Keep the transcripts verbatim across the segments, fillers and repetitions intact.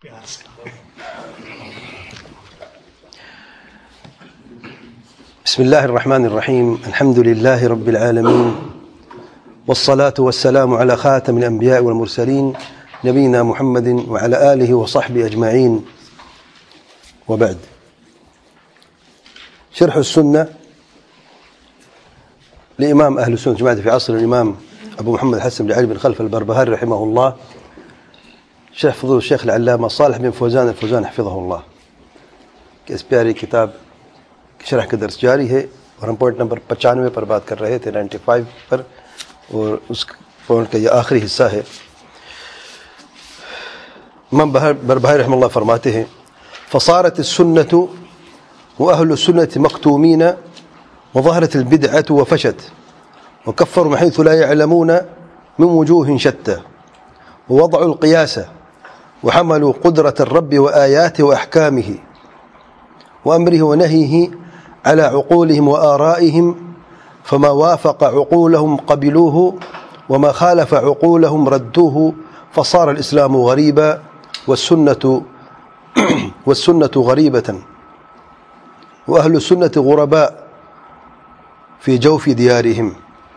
پیار سے. بسم الله الرحمن الرحيم. الحمد لله رب العالمين، والصلاة والسلام على خاتم الأنبياء والمرسلين نبينا محمد وعلى آله وصحبه أجمعين، وبعد. شرح السنة لإمام أهل السنة جماعة في عصر الإمام أبو محمد حسن بن علي بن خلف البربهاري رحمه الله، شرح فضول الشيخ العلامة صالح بن فوزان الفوزان حفظه الله. کہ اس پیاری کتاب شرح کا درس جاری ہے اور ہم پوائنٹ نمبر پچانوے پر بات کر رہے تھے، نائنٹی فائیو پر، اور اس پوائنٹ کا یہ آخری حصہ ہے. امام بربہاری رحمہ اللہ فرماتے ہیں: فصارت السنة وأهل السنة مكتومين، وظهرت البدعة وفشت، وكفروا من حيث لا يعلمون من وجوه شتى، ووضعوا القياس، وحملوا قدرة الرب وآياته وأحكامه وأمره ونهيه على عقولهم وآرائهم، فما وافق عقولهم قبلوه، وما خالف عقولهم ردوه، فصار الإسلام غريبا والسنة والسنة غريبة، وأهل السنة غرباء في جوف ديارهم.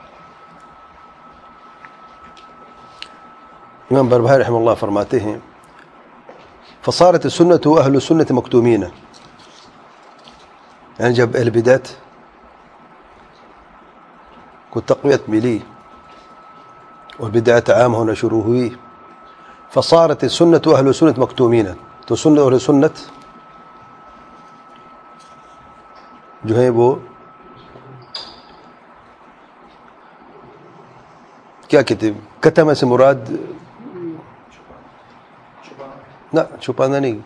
امام بربہاری رحمہ اللہ فرماتے ہیں: فصارت السنة وأهل السنة مكتومين، یعنی جب اہل بدعت کو تقویت ملی اور بدعت عام ہونا شروع ہوئی، فصارت السنة وأهل السنة مكتومين، تو سنت اور سنت جو ہے وہ کیا کہتے ہیں، کتم سے مراد نہ چھپانا نہیں،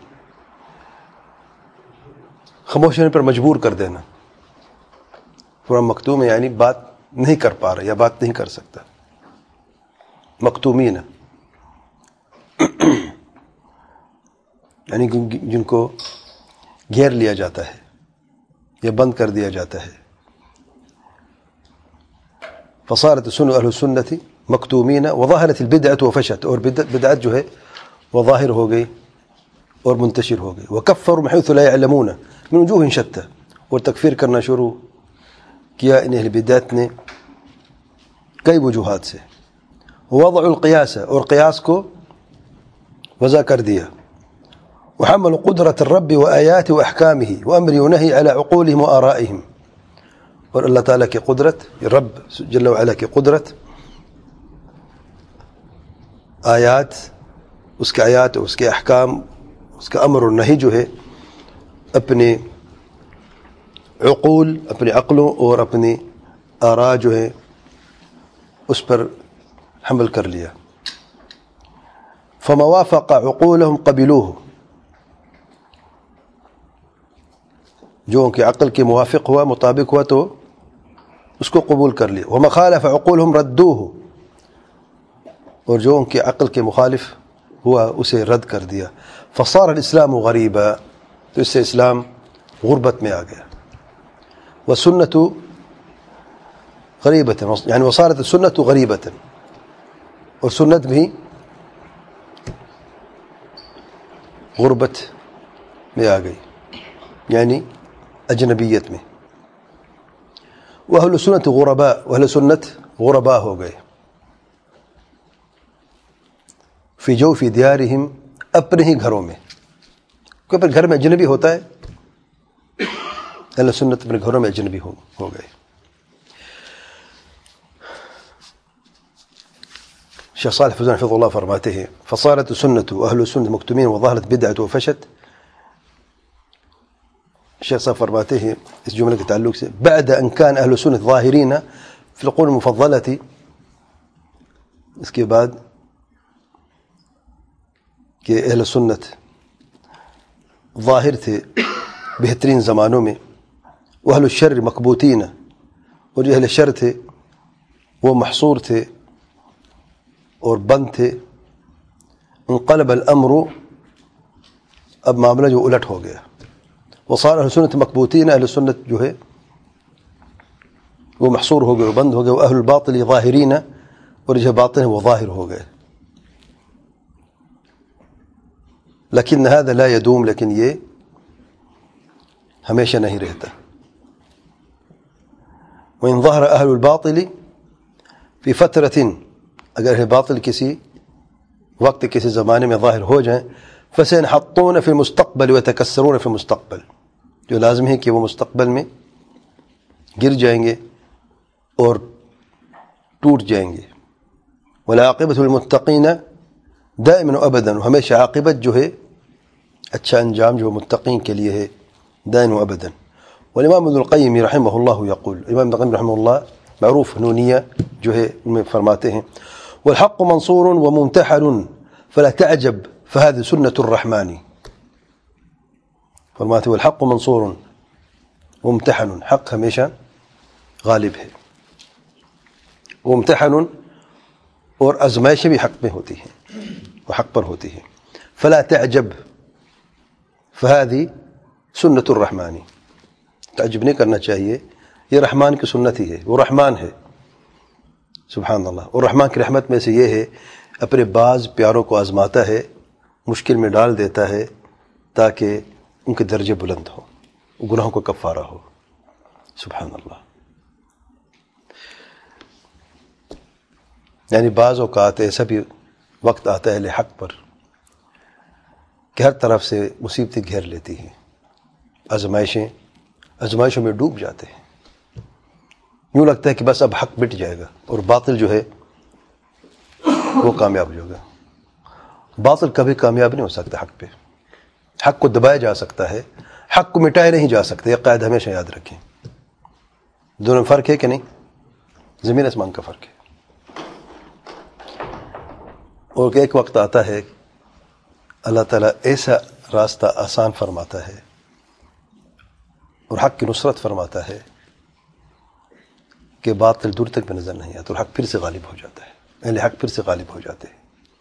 خاموش ہونے پر مجبور کر دینا. پورا مکتوم ہے یعنی بات نہیں کر پا رہا یا بات نہیں کر سکتا. مکتومین یعنی جن کو گھیر لیا جاتا ہے یا بند کر دیا جاتا ہے. فصارت السنة اہل السنة مکتومین وظاہرت البدعة وفشت، اور بدعت جو ہے وہ ظاہر ہو گئی اور منتشر ہو گئی. وکفروا من حيث لا يعلمون من وجوہ شتى، اور تکفیر کرنا شروع کیا ان اہل بدعت نے کئی وجوہات سے. وضع القیاس، اور قیاس کو وضع کر دیا. وحمل قدرة الرب وآیاته وأحکامه وأمره ونهی على عقولهم وآرائهم، اور اللہ تعالیٰ کی قدرت، رب جل وعلا کی قدرت، آیات، اس کے آیات، اس کے احکام، اس کا امر اور نہی جو ہے اپنے عقول، اپنے عقلوں اور اپنی آراء جو ہے اس پر حمل کر لیا. فما وافق عقولهم قبلوه، جو ان کے عقل کے موافق ہوا، مطابق ہوا تو اس کو قبول کر لیا. وما خالف عقولهم ردوه، اور جو ان کے عقل کے مخالف ہوا اسے رد کر دیا. فصار الاسلام غریبا، تو اس سے اسلام غربت میں آ گیا. والسنة غریبة، یعنی وصارت السنة غریبة، اور سنت بھی غربت میں آ گئی یعنی اجنبیت میں. واہل السنت غرباء، واہل سنت غرباء ہو گئے. فی جوف دیارہم، اپنے ہی گھروں میں، کیونکہ اپنے گھر میں اجنبی ہوتا ہے، اہل سنت اپنے گھروں میں اجنبی ہو ہو گئے. شیخ صالح فوزان حفظ اللہ فرماتے ہیں: فصارت السنة واہل السنة مکتومین وظہرت بدعة وفشت. شیخ صاحب فرماتے ہیں اس جملے کے تعلق سے: بعد ان كان اہل السنة ظاہرین فی القرون المفضلة، اس کے بعد کہ اہل سنت ظاہر تھے بہترین زمانوں میں. واہل الشر مکبوتین، اور جو اہل شر تھے وہ محصور تھے اور بند تھے. انقلب الامر، اب معاملہ جو الٹ ہو گیا. وصار اہل سنت مکبوتین، اہل سنت جو ہے وہ محصور ہو گئے، وہ بند ہو گئے. واہل الباطل ظاہرین، اور جو باطن ہے وہ ظاہر ہو گئے. لیکن هذا لا يدوم، لیکن یہ ہمیشہ نہیں رہتا. وإن ظهر أهل الباطل في فترة، اگر اہل باطل کسی وقت کسی زمانے میں ظاہر ہو جائیں، فسينحطون في المستقبل ويتكسرون في المستقبل، جو لازم ہے کہ وہ مستقبل میں گر جائیں گے اور ٹوٹ جائیں گے. والعاقبۃ للمتقین دائما وابدا، ہمیشہ عاقبت جو ہے اچھا انجام جو متقین کے لیے ہے دائما وابدا. والامام ابن القیم رحمہ اللہ یقول، امام ابن القیم رحمہ اللہ معروف نونیہ جو ہے ان میں فرماتے ہیں، والحق منصور وممتحن فلا تعجب فهذه سنة الرحمن. فرماتے والحق منصور وممتحن، حق ہمیشہ غالب ہے، وممتحن اور آزمائشیں بھی حق میں ہوتی ہیں، وہ حق پر ہوتی ہیں. فلا تعجب فهذه سنة الرحمن، تعجب نہیں کرنا چاہیے، یہ رحمان کی سنت ہی ہے، وہ رحمان ہے سبحان اللہ. اور رحمان کی رحمت میں سے یہ ہے اپنے بعض پیاروں کو آزماتا ہے، مشکل میں ڈال دیتا ہے تاکہ ان کے درجے بلند ہو، گناہوں کو کفارہ ہو. سبحان اللہ. یعنی بعض اوقات ایسا بھی وقت آتا ہے اہل حق پر کہ ہر طرف سے مصیبتیں گھیر لیتی ہیں، آزمائشیں آزمائشوں میں ڈوب جاتے ہیں، یوں لگتا ہے کہ بس اب حق مٹ جائے گا اور باطل جو ہے وہ کامیاب ہو گا. باطل کبھی کامیاب نہیں ہو سکتا حق پہ. حق کو دبایا جا سکتا ہے، حق کو مٹایا نہیں جا سکتا. یہ قاعدہ ہمیشہ یاد رکھیں. دونوں میں فرق ہے کہ نہیں؟ زمین آسمان کا فرق ہے. اور ایک وقت آتا ہے اللہ تعالیٰ ایسا راستہ آسان فرماتا ہے اور حق کی نصرت فرماتا ہے کہ باطل دور تک بھی نظر نہیں آتا اور حق پھر سے غالب ہو جاتا ہے، اہل حق پھر سے غالب ہو جاتے ہیں.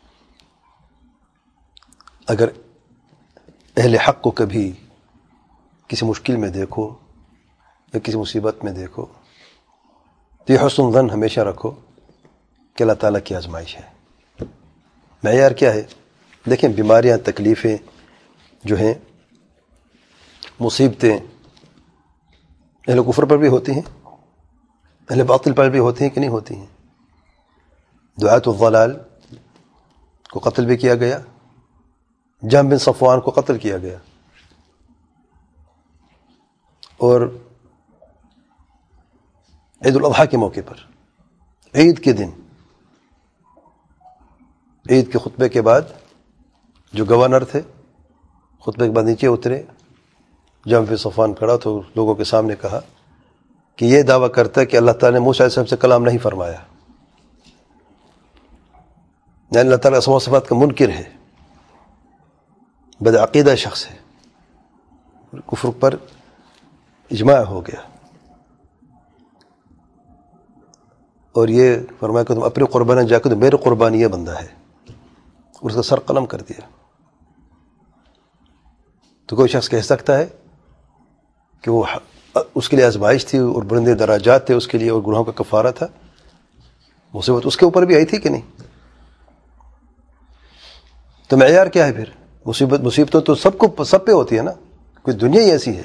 اگر اہل حق کو کبھی کسی مشکل میں دیکھو یا کسی مصیبت میں دیکھو تو یہ حسن ظن ہمیشہ رکھو کہ اللہ تعالیٰ کی آزمائش ہے. معیار کیا ہے؟ دیکھیں بیماریاں، تکلیفیں جو ہیں، مصیبتیں اہل کفر پر بھی ہوتی ہیں، اہل باطل پر بھی ہوتی ہیں کہ نہیں ہوتی ہیں. دعاۃ الضلال کو قتل بھی کیا گیا، جہم بن صفوان کو قتل کیا گیا، اور عید الاضحیٰ کے موقع پر، عید کے دن، عید کے خطبے کے بعد جو گورنر تھے خطبے کے بعد نیچے اترے، جہم بن صفوان کھڑا تو لوگوں کے سامنے کہا کہ یہ دعویٰ کرتا ہے کہ اللہ تعالیٰ نے موسیٰ علیہ السلام سے کلام نہیں فرمایا، یعنی اللہ تعالیٰ اسماء و صفات کا منکر ہے، بدعقیدہ شخص ہے. کفر پر اجماع ہو گیا اور یہ فرمایا کہ تم اپنی قربانی جا کے تو میری قربانی یہ بندہ ہے، اور اس کا سر قلم کر دیا. تو کوئی شخص کہہ سکتا ہے کہ وہ اس کے لیے آزمائش تھی اور بلند دراجات تھے اس کے لیے اور گناہوں کا کفارہ تھا، مصیبت اس کے اوپر بھی آئی تھی کہ نہیں؟ تو معیار کیا ہے پھر؟ مصیبت مصیبتوں تو سب کو سب پہ ہوتی ہے نا، کوئی دنیا ہی ایسی ہے.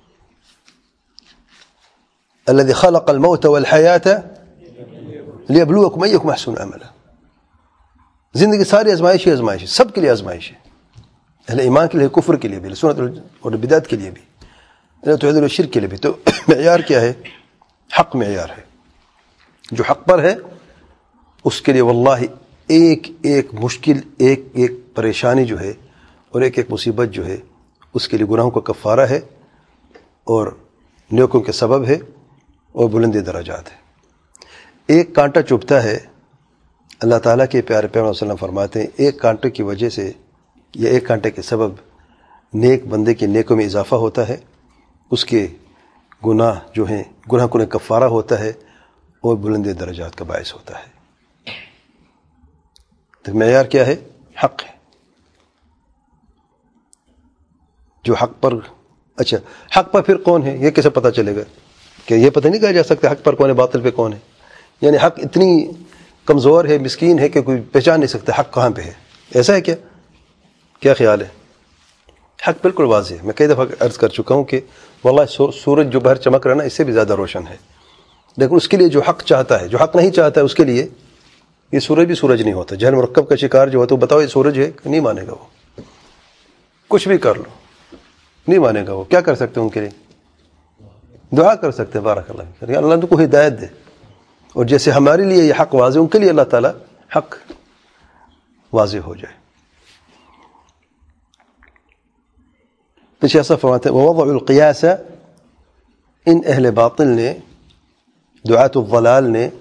الذي خلق الموت والحیاة لیبلوکم ایکم احسن عملا. زندگی ساری آزمائش ہی آزمائش ہے، سب کے لیے آزمائش ہے، اہل ایمان کے لیے، کفر کے لیے بھی، سنت اور بدعت کے لیے بھی، توحید اور شرک کے لیے بھی. تو معیار کیا ہے؟ حق معیار ہے. جو حق پر ہے اس کے لیے واللہ ایک ایک مشکل، ایک ایک پریشانی جو ہے اور ایک ایک مصیبت جو ہے اس کے لیے گناہوں کا کفارہ ہے اور نیکوں کے سبب ہے اور بلند درجات ہے. ایک کانٹا چبھتا ہے، اللہ تعالیٰ کے پیارے پیغمبر صلی اللہ علیہ وسلم فرماتے ہیں ایک کانٹے کی وجہ سے یا ایک کانٹے کے سبب نیک بندے کے نیکوں میں اضافہ ہوتا ہے، اس کے گناہ جو ہیں گناہ کو کفارہ ہوتا ہے اور بلند درجات کا باعث ہوتا ہے. تو معیار کیا ہے؟ حق ہے. جو حق پر، اچھا حق پر پھر کون ہے یہ کیسے پتہ چلے گا؟ کہ یہ پتہ نہیں کہا جا سکتا حق پر کون ہے باطل پہ کون ہے. یعنی حق اتنی کمزور ہے، مسکین ہے کہ کوئی پہچان نہیں سکتا حق کہاں پہ ہے. ایسا ہے کیا؟ کیا خیال ہے؟ حق بالکل واضح ہے. میں کئی دفعہ عرض کر چکا ہوں کہ واللہ سورج جو باہر چمک رہا ہے نا اس سے بھی زیادہ روشن ہے، لیکن اس کے لیے جو حق چاہتا ہے، جو حق نہیں چاہتا ہے اس کے لیے یہ سورج بھی سورج نہیں ہوتا. جہل مرکب کا شکار جو ہوتا ہے، بتاؤ یہ سورج ہے، نہیں مانے گا. وہ کچھ بھی کر لو نہیں مانے گا. وہ کیا کر سکتے ہیں؟ ان کے لیے دعا کر سکتے ہیں بارک اللہ فیک، اللہ ان کو ہدایت دے. اور جیسے ہمارے لیے یہ حق واضح، ان کے لیے اللہ تعالیٰ حق واضح ہو جائے. پیچھے ایسا فرماتے ہیں ووضع القیاس، ان اہل باطل نے، دعات الضلال نے،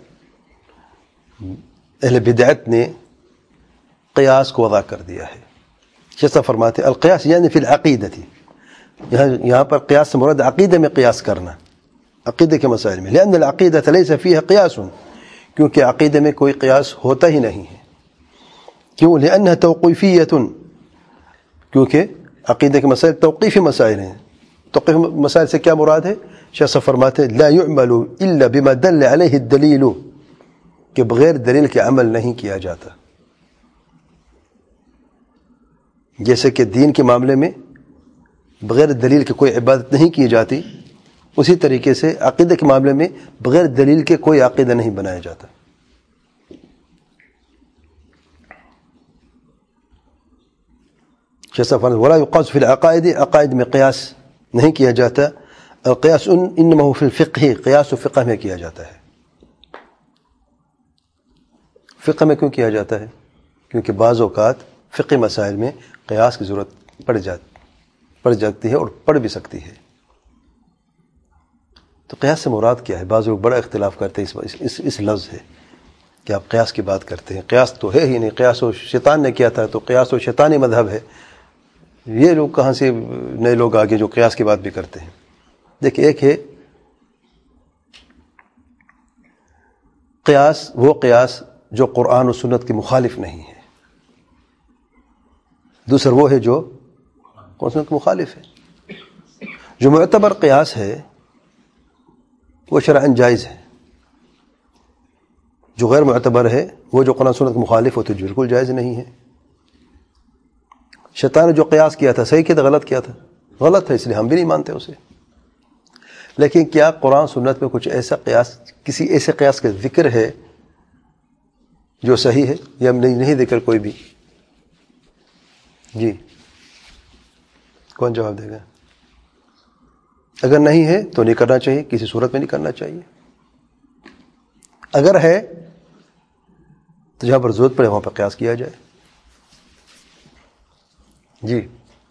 اہل بدعت نے قیاس کو وضع کر دیا ہے. جیسا فرماتے ہیں القیاس یعنی فی العقیدتی، یہاں یہاں پر قیاس سے مراد عقیدے میں قیاس کرنا، عقیدے کے مسائل میں. لأن العقیدۃ لیس فیہا قیاس، کیونکہ عقیدے میں کوئی قیاس ہوتا ہی نہیں ہے. کیوں؟ لأنها توقیفیۃ، کیونکہ عقیدے کے مسائل توقیفی مسائل ہیں. توقیفی مسائل سے کیا مراد ہے؟ شیخ فرماتے ہیں لا يعمل الا بما دل علیہ الدلیل، کہ بغیر دلیل کے عمل نہیں کیا جاتا. جیسے کہ دین کے معاملے میں بغیر دلیل کے کوئی عبادت نہیں کی جاتی، اسی طریقے سے عقیدے کے معاملے میں بغیر دلیل کے کوئی عقیدہ نہیں بنایا جاتا. جیسا فرماتے ولا يقاس فی العقائد، عقائد میں قیاس نہیں کیا جاتا. القیاس انما هو فی الفقہ، قیاس و فقہ میں کیا جاتا ہے. فقہ میں کیوں کیا جاتا ہے؟ کیونکہ بعض اوقات فقہ مسائل میں قیاس کی ضرورت پڑ جاتی پڑ جاتی ہے اور پڑ بھی سکتی ہے. تو قیاس سے مراد کیا ہے؟ بعض لوگ بڑا اختلاف کرتے ہیں اس, اس, اس لفظ ہے کہ آپ قیاس کی بات کرتے ہیں. قیاس تو ہے ہی نہیں، قیاس و شیطان نے کیا تھا، تو قیاس و شیطانی مذہب ہے. یہ لوگ کہاں سے نئے لوگ آگے جو قیاس کی بات بھی کرتے ہیں؟ دیکھیں، ایک ہے قیاس، وہ قیاس جو قرآن و سنت کے مخالف نہیں ہے. دوسرا وہ ہے جو قرآن و سنت کے مخالف ہے. جو معتبر قیاس ہے وہ شرعاً جائز ہے. جو غیر معتبر ہے، وہ جو قرآن و سنت کے مخالف ہوتے بالکل جائز نہیں ہے. شیطان نے جو قیاس کیا تھا صحیح کیا تھا غلط کیا تھا؟ غلط ہے، اس لیے ہم بھی نہیں مانتے اسے. لیکن کیا قرآن سنت میں کچھ ایسا قیاس، کسی ایسے قیاس کا ذکر ہے جو صحیح ہے، یا نہیں نہیں ذکر کوئی بھی؟ جی کون جواب دے گا؟ اگر نہیں ہے تو نہیں کرنا چاہیے، کسی صورت میں نہیں کرنا چاہیے. اگر ہے تو جہاں پر ضرورت پڑے وہاں پر قیاس کیا جائے. جی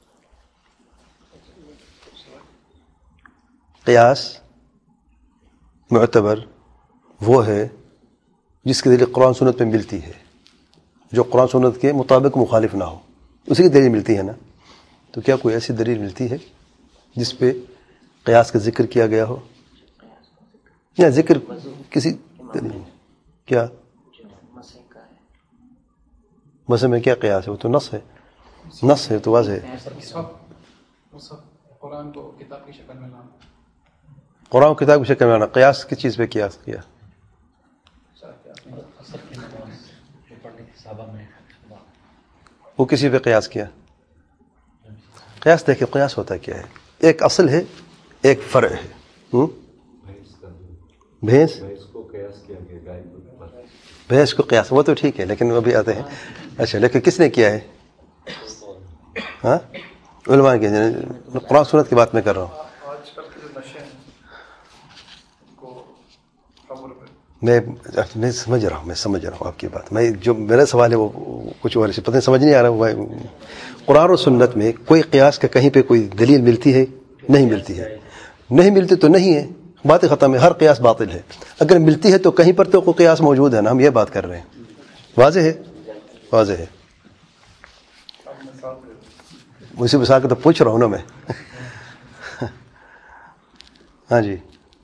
قیاس معتبر وہ ہے جس کی دلیل قرآن سنت میں ملتی ہے، جو قرآن سنت کے مطابق مخالف نہ ہو، اسی کی دلیل ملتی ہے نا. تو کیا کوئی ایسی دلیل ملتی ہے جس پہ قیاس کا ذکر کیا گیا ہو؟ یا ذکر کسی دلیل کیا مسئلہ میں کیا قیاس ہے؟ وہ تو نص ہے، نص ہے تو واضح ہے. قرآن کو کتاب کی شکل میں لانا، قرآن کو کتاب کی شکل میں لانا، قیاس کس چیز پہ قیاس کیا؟ وہ کسی پہ قیاس کیا؟ قیاس دیکھیں قیاس ہوتا کیا ہے؟ ایک اصل ہے، ایک فرع ہے. بھینس بھینس کو قیاس، وہ تو ٹھیک ہے، لیکن وہ بھی آتے ہیں. اچھا لیکن کس نے کیا ہے؟ ہاں علماء کے، قرآن سنت کی بات میں کر رہا ہوں. میں میں سمجھ رہا ہوں میں سمجھ رہا ہوں آپ کی بات. میں جو میرا سوال ہے وہ کچھ اور پتہ نہیں، سمجھ نہیں آ رہا. قرآن و سنت میں کوئی قیاس کا کہیں پہ کوئی دلیل ملتی ہے؟ نہیں ملتی ہے. نہیں ملتی تو نہیں ہے، بات ختم ہے. ہر قیاس باطل ہے. اگر ملتی ہے تو کہیں پر تو کوئی قیاس موجود ہے نا، ہم یہ بات کر رہے ہیں. واضح ہے، واضح ہے. اسی مثال کو تو پوچھ رہا ہوں نا میں. ہاں جی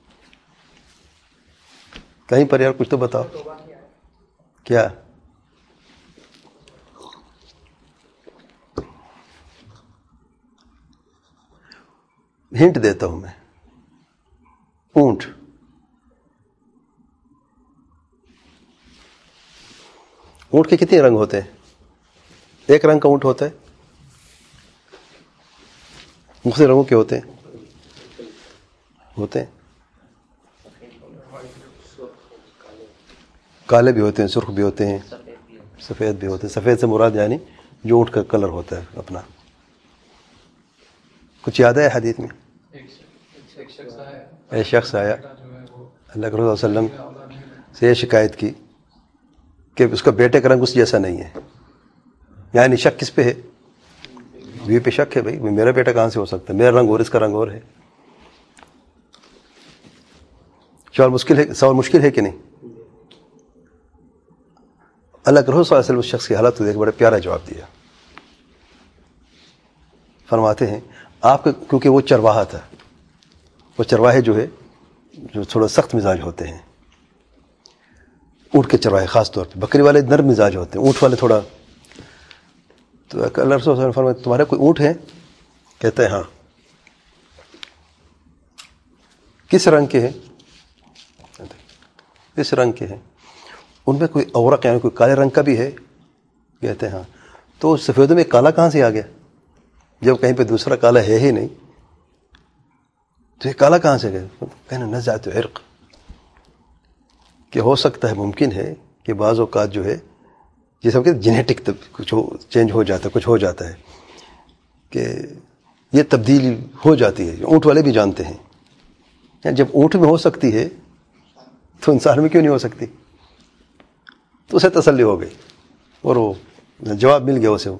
کہیں پر یار کچھ تو بتاؤ. کیا ہنٹ دیتا ہوں میں. اونٹ، اونٹ کے کتنے رنگ ہوتے ہیں؟ ایک رنگ کا اونٹ ہوتا ہے. مختلف رنگوں کے ہوتے ہیں ہوتے ہیں کالے بھی ہوتے ہیں، سرخ بھی ہوتے ہیں، سفید بھی ہوتے ہیں. سفید سے مراد یعنی جو اونٹ کا کلر ہوتا ہے اپنا. کچھ یاد ہے حدیث میں؟ ایک شخص آیا اللہ کے رسول صلی اللہ علیہ وسلم سے یہ شکایت کی کہ اس کا بیٹے کا رنگ اس جیسا نہیں ہے. یعنی شک کس پہ ہے؟ بیوی پہ شک ہے. بھائی میرا بیٹا کہاں سے ہو سکتا ہے، میرا رنگ اور اس کا رنگ اور ہے. سوال مشکل ہے، سوال مشکل ہے کہ نہیں؟ اللہ کے رسول صلی اللہ علیہ وسلم اس شخص کی حالت کو دیکھ بڑے پیارا جواب دیا. فرماتے ہیں آپ کا، کیونکہ وہ چرواہا تھا، وہ چرواہے جو ہے جو تھوڑا سخت مزاج ہوتے ہیں، اونٹ کے چرواہے خاص طور پہ، بکری والے نرم مزاج ہوتے ہیں، اونٹ والے تھوڑا. تو اللہ رسول صلی اللہ علیہ وسلم فرماتے تمہارے کوئی اونٹ ہے؟ کہتا ہے ہاں. کس رنگ کے ہیں؟ کس رنگ کے ہیں؟ ان میں کوئی اورق یعنی کوئی کالے رنگ کا بھی ہے؟ کہتے ہیں ہاں. تو سفیدوں میں کالا کہاں سے آ گیا جب کہیں پہ دوسرا کالا ہے ہی نہیں؟ تو یہ کالا کہاں سے گیا؟ کہنا نزعت عرق، کہ ہو سکتا ہے، ممکن ہے کہ بعض اوقات جو ہے جیسے ہم کہتے ہیں جینیٹک کچھ چینج ہو جاتا ہے، کچھ ہو جاتا ہے کہ یہ تبدیلی ہو جاتی ہے. اونٹ والے بھی جانتے ہیں. یعنی جب اونٹ میں ہو سکتی ہے تو انسان میں کیوں نہیں ہو سکتی؟ تو اسے تسلی ہو گئی اور وہ جواب مل گیا اسے.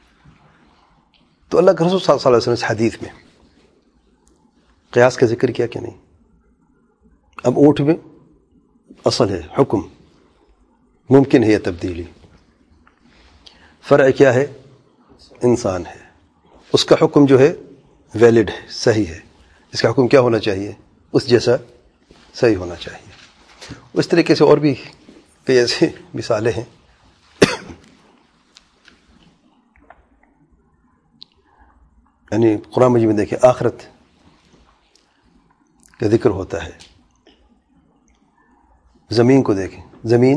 تو اللہ کے رسول صلی اللہ علیہ وسلم اس حدیث میں قیاس کا ذکر کیا کہ نہیں؟ اب اونٹ میں اصل ہے حکم، ممکن ہے یہ تبدیلی. فرع کیا ہے؟ انسان ہے. اس کا حکم جو ہے ویلڈ ہے، صحیح ہے. اس کا حکم کیا ہونا چاہیے؟ اس جیسا صحیح ہونا چاہیے. اس طریقے سے اور بھی کئی ایسی مثالیں ہیں. یعنی قرآن مجید میں دیکھیں آخرت کا ذکر ہوتا ہے. زمین کو دیکھیں، زمین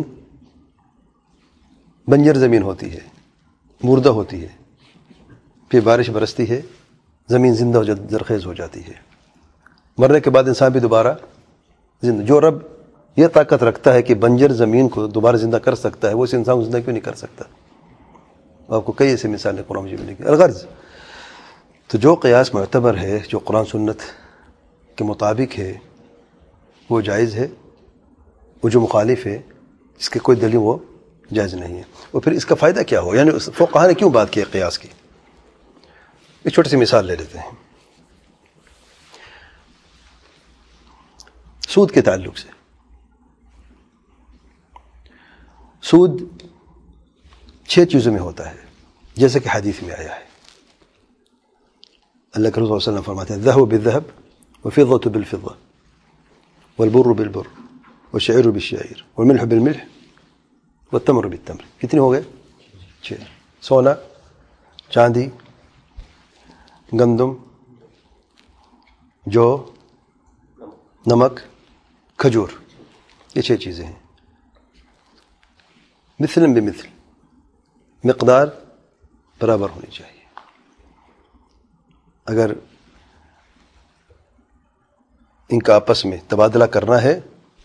بنجر زمین ہوتی ہے، مردہ ہوتی ہے، پھر بارش برستی ہے، زمین زندہ ہو جاتی، زرخیز ہو جاتی ہے. مرنے کے بعد انسان بھی دوبارہ زندہ. جو رب یہ طاقت رکھتا ہے کہ بنجر زمین کو دوبارہ زندہ کر سکتا ہے، وہ اس انسان کو زندہ کیوں نہیں کر سکتا؟ آپ کو کئی ایسی مثالیں قرآن مجید میں. الغرض تو جو قیاس معتبر ہے، جو قرآن سنت کے مطابق ہے، وہ جائز ہے. وہ جو مخالف ہے، اس کے کوئی دلیل وہ جائز نہیں ہے. اور پھر اس کا فائدہ کیا ہو؟ یعنی فقہاء نے کیوں بات کی ہے قیاس کی؟ ایک چھوٹی سی مثال لے لیتے ہیں سود کے تعلق سے. سود چھ چیزوں میں ہوتا ہے جیسے کہ حدیث میں آیا ہے. اللہ کے رسول صلی اللہ علیہ وسلم فرماتے ہیں الذهب بالذهب والفضة بالفضة والبر بالبر والشعير بالشعير والملح بالملح والتمر بالتمر. کتنے ہو گئے؟ چھ. سونا، چاندی، گندم، جو، نمک، کھجور، یہ چھ چیزیں ہیں. مثلاً بمثل، مقدار برابر ہونی چاہیے. اگر ان کا آپس میں تبادلہ کرنا ہے،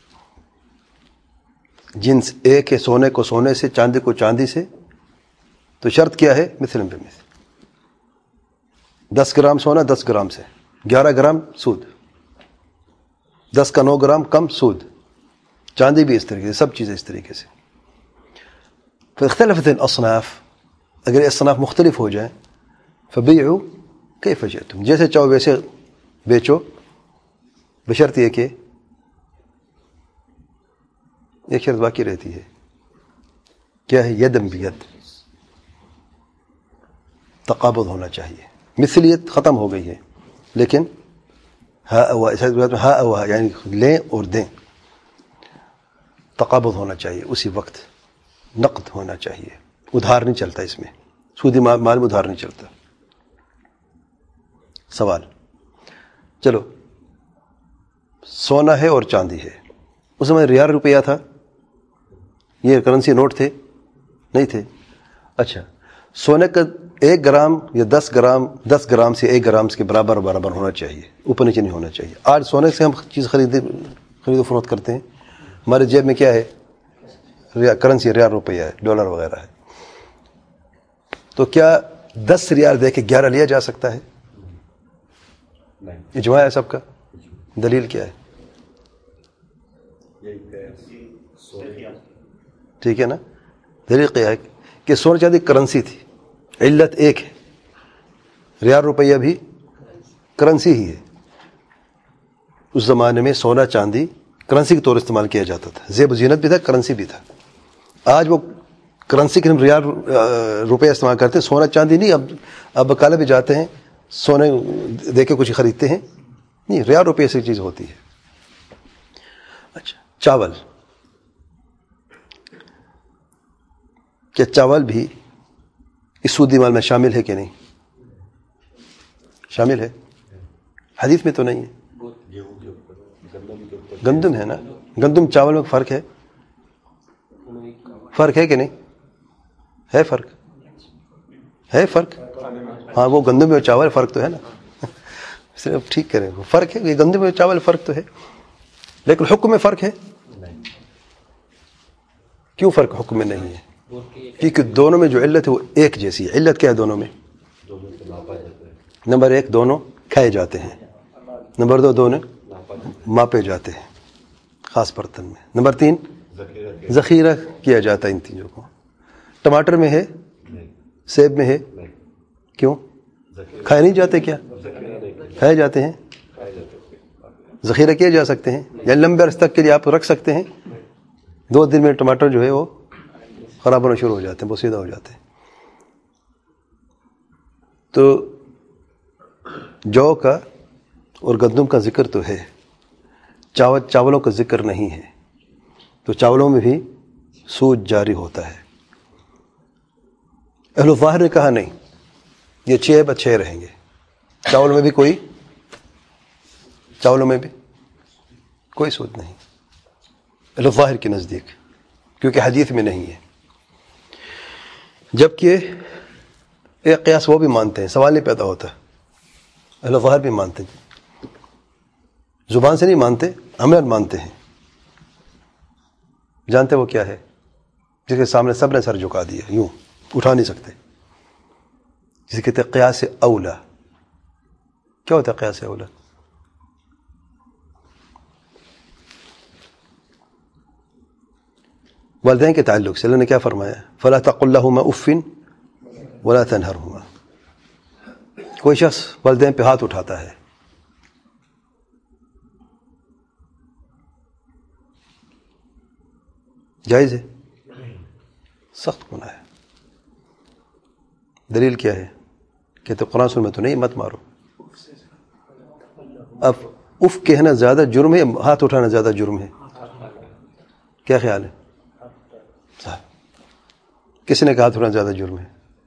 جنس ایک ہے، سونے کو سونے سے، چاندی کو چاندی سے، تو شرط کیا ہے؟ مثلاً بمثل. دس گرام سونا دس گرام سے، گیارہ گرام سود، دس کا نو گرام کم سود. چاندی بھی اس طریقے سے، سب چیزیں اس طریقے سے. فاختلفت الاصناف، اگر اصناف مختلف ہو جائیں، فبیعوا کیف شئتم، جیسے چاہو ویسے بیچو، بشرط یہ کہ ایک شرط باقی رہتی ہے. کیا ہے؟ یدم بید، تقابض ہونا چاہیے. مثلیت ختم ہو گئی ہے، لیکن ہاں ہاں ہاں یعنی لیں اور دیں. تقابض ہونا چاہیے اسی وقت، نقد ہونا چاہیے. ادھار نہیں چلتا اس میں، سودی مال میں ادھار نہیں چلتا. سوال، چلو سونا ہے اور چاندی ہے. اس میں ریال روپیہ تھا، یہ کرنسی نوٹ تھے نہیں تھے. اچھا، سونے کا ایک گرام یا دس گرام دس گرام سے ایک گرام کے برابر برابر ہونا چاہیے، اوپر نیچے نہیں ہونا چاہیے. آج سونے سے ہم چیز خرید خرید و فروخت کرتے ہیں، ہمارے جیب میں کیا ہے؟ کرنسی، ریال روپیہ ہے، ڈالر وغیرہ ہے. تو کیا دس ریال دے کے گیارہ لیا جا سکتا ہے؟ اجماع ہے سب کا. دلیل کیا ہے؟ ٹھیک ہے نا. دلیل کیا ہے کہ سونا چاندی کرنسی تھی، علت ایک ہے، ریال روپیہ بھی کرنسی ہی ہے. اس زمانے میں سونا چاندی کرنسی کے طور استعمال کیا جاتا تھا، زیب و زینت بھی تھا، کرنسی بھی تھا. آج وہ کرنسی کے ہم ریال روپیہ استعمال کرتے ہیں، سونا چاندی نہیں. اب اب بکالے بھی جاتے ہیں، سونے دے کے کچھ خریدتے ہیں، نہیں، ریال روپیہ سے چیز ہوتی ہے. اچھا، چاول، کیا چاول بھی اس سودی مال میں شامل ہے کہ نہیں؟ شامل ہے. حدیث میں تو نہیں ہے. گندم ہے نا، گندم چاول میں فرق ہے، فرق ہے کہ نہیں؟ ہے فرق، ہے فرق. ہاں، وہ گندم میں چاول فرق تو ہے نا. صرف ٹھیک کریں، وہ فرق ہے، یہ گندم میں چاول فرق تو ہے، لیکن حکم میں فرق ہے. کیوں فرق حکم میں نہیں ہے؟ کیونکہ دونوں میں جو علت ہے وہ ایک جیسی ہے. علت کیا ہے دونوں میں؟ نمبر ایک، دونوں کھائے جاتے ہیں. نمبر دو، دونوں ماپے جاتے ہیں خاص برتن میں. نمبر تین، ذخیرہ کیا جاتا ہے ان تینوں کو. ٹماٹر میں ہے، سیب میں ہے، کیوں کھائے نہیں جاتے؟ کیا کھائے جاتے ہیں؟ ذخیرہ کیے جا سکتے ہیں، یا لمبے عرصے تک کے لیے آپ رکھ سکتے ہیں. دو دن میں ٹماٹر جو ہے وہ خراب ہونا شروع ہو جاتے ہیں، بوسیدہ ہو جاتے ہیں. تو جو کا اور گندم کا ذکر تو ہے، چاول چاولوں کا ذکر نہیں ہے. تو چاولوں میں بھی سود جاری ہوتا ہے. اہل الظاہر نے کہا نہیں، یہ چھ بچے رہیں گے. چاول میں بھی کوئی چاولوں میں بھی کوئی سود نہیں اہل الظاہر کے نزدیک، کیونکہ حدیث میں نہیں ہے. جبکہ ایک قیاس وہ بھی مانتے ہیں، سوال نہیں پیدا ہوتا. اہل الظاہر بھی مانتے ہیں، زبان سے نہیں مانتے، عمل مانتے ہیں. جانتے وہ کیا ہے؟ جس کے سامنے سب نے سر جھکا دیا، یوں اٹھا نہیں سکتے، جسے کہتے ہیں قیاس اولا. کیا ہوتا ہے قیاس اولا؟ والدین کے تعلق سے اللہ نے کیا فرمایا؟ فلا تقل لهما اف ولا تنهرهما. کوئی شخص والدین پہ ہاتھ اٹھاتا ہے، جائز ہے؟ سخت گناہ ہے. دلیل کیا ہے؟ کہتے قرآن سن میں تو نہیں، مت مارو. اب اف کہنا زیادہ جرم ہے، ہاتھ اٹھانا زیادہ جرم ہے؟ کیا خیال ہے؟ کسی نے کہا ہاتھ اٹھانا زیادہ جرم ہے؟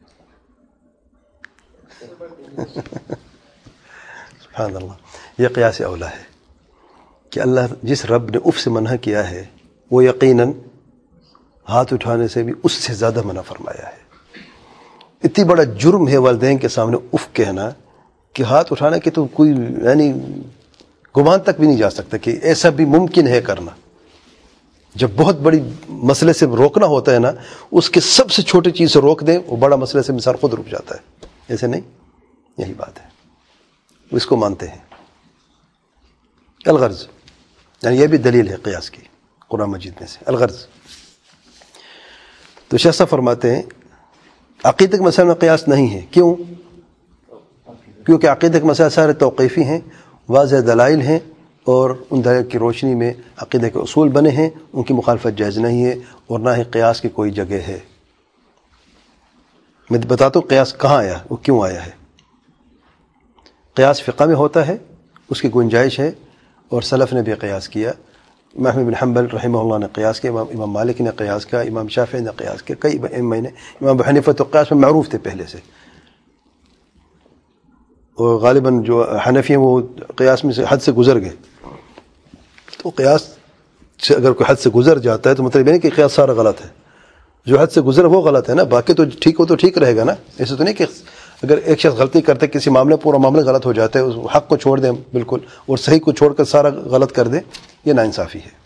سبحان اللہ. یہ قیاس اولا ہے کہ اللہ جس رب نے اف سے منع کیا ہے وہ یقیناً ہاتھ اٹھانے سے بھی اس سے زیادہ منع فرمایا ہے. اتنی بڑا جرم ہے والدین کے سامنے اف کہنا کہ ہاتھ اٹھانا کہ تو کوئی یعنی گمان تک بھی نہیں جا سکتا کہ ایسا بھی ممکن ہے کرنا. جب بہت بڑی مسئلے سے روکنا ہوتا ہے نا، اس کے سب سے چھوٹی چیز سے روک دیں، وہ بڑا مسئلے سے مثال خود رک جاتا ہے. ایسے نہیں، یہی بات ہے، اس کو مانتے ہیں. الغرض یعنی یہ بھی دلیل ہے قیاس کی قرآن مجید میں سے. الغرض تو شیخ صاحب فرماتے ہیں عقیدہ کے مسئلے میں قیاس نہیں ہے. کیوں؟ کیونکہ عقیدہ کے مسائل سارے توقیفی ہیں، واضح دلائل ہیں، اور ان دلائل کی روشنی میں عقیدہ کے اصول بنے ہیں، ان کی مخالفت جائز نہیں ہے، اور نہ ہی قیاس کی کوئی جگہ ہے. میں بتاتا ہوں قیاس کہاں آیا، وہ کیوں آیا ہے. قیاس فقہ میں ہوتا ہے، اس کی گنجائش ہے، اور سلف نے بھی قیاس کیا. امام احمد بن حنبل رحمہ اللہ نے قیاس کیا، امام امام مالک نے قیاس کیا، امام شافعی نے قیاس کیا، کئی ائمہ نے. امام ابو حنیفہ تو قیاس میں معروف تھے پہلے سے، اور غالباً جو حنفی ہیں وہ قیاس میں سے حد سے گزر گئے. تو قیاس سے اگر کوئی حد سے گزر جاتا ہے تو مطلب یہ نہیں کہ قیاس سارا غلط ہے. جو حد سے گزرا وہ غلط ہے نا، باقی تو ٹھیک ہو تو ٹھیک رہے گا نا. ایسے تو نہیں کہ اگر ایک شخص غلطی کرتے کسی معاملے پورا معاملہ غلط ہو جاتا ہے، اس حق کو چھوڑ دیں بالکل اور صحیح کو چھوڑ کر سارا غلط کر دیں، یہ ناانصافی ہے.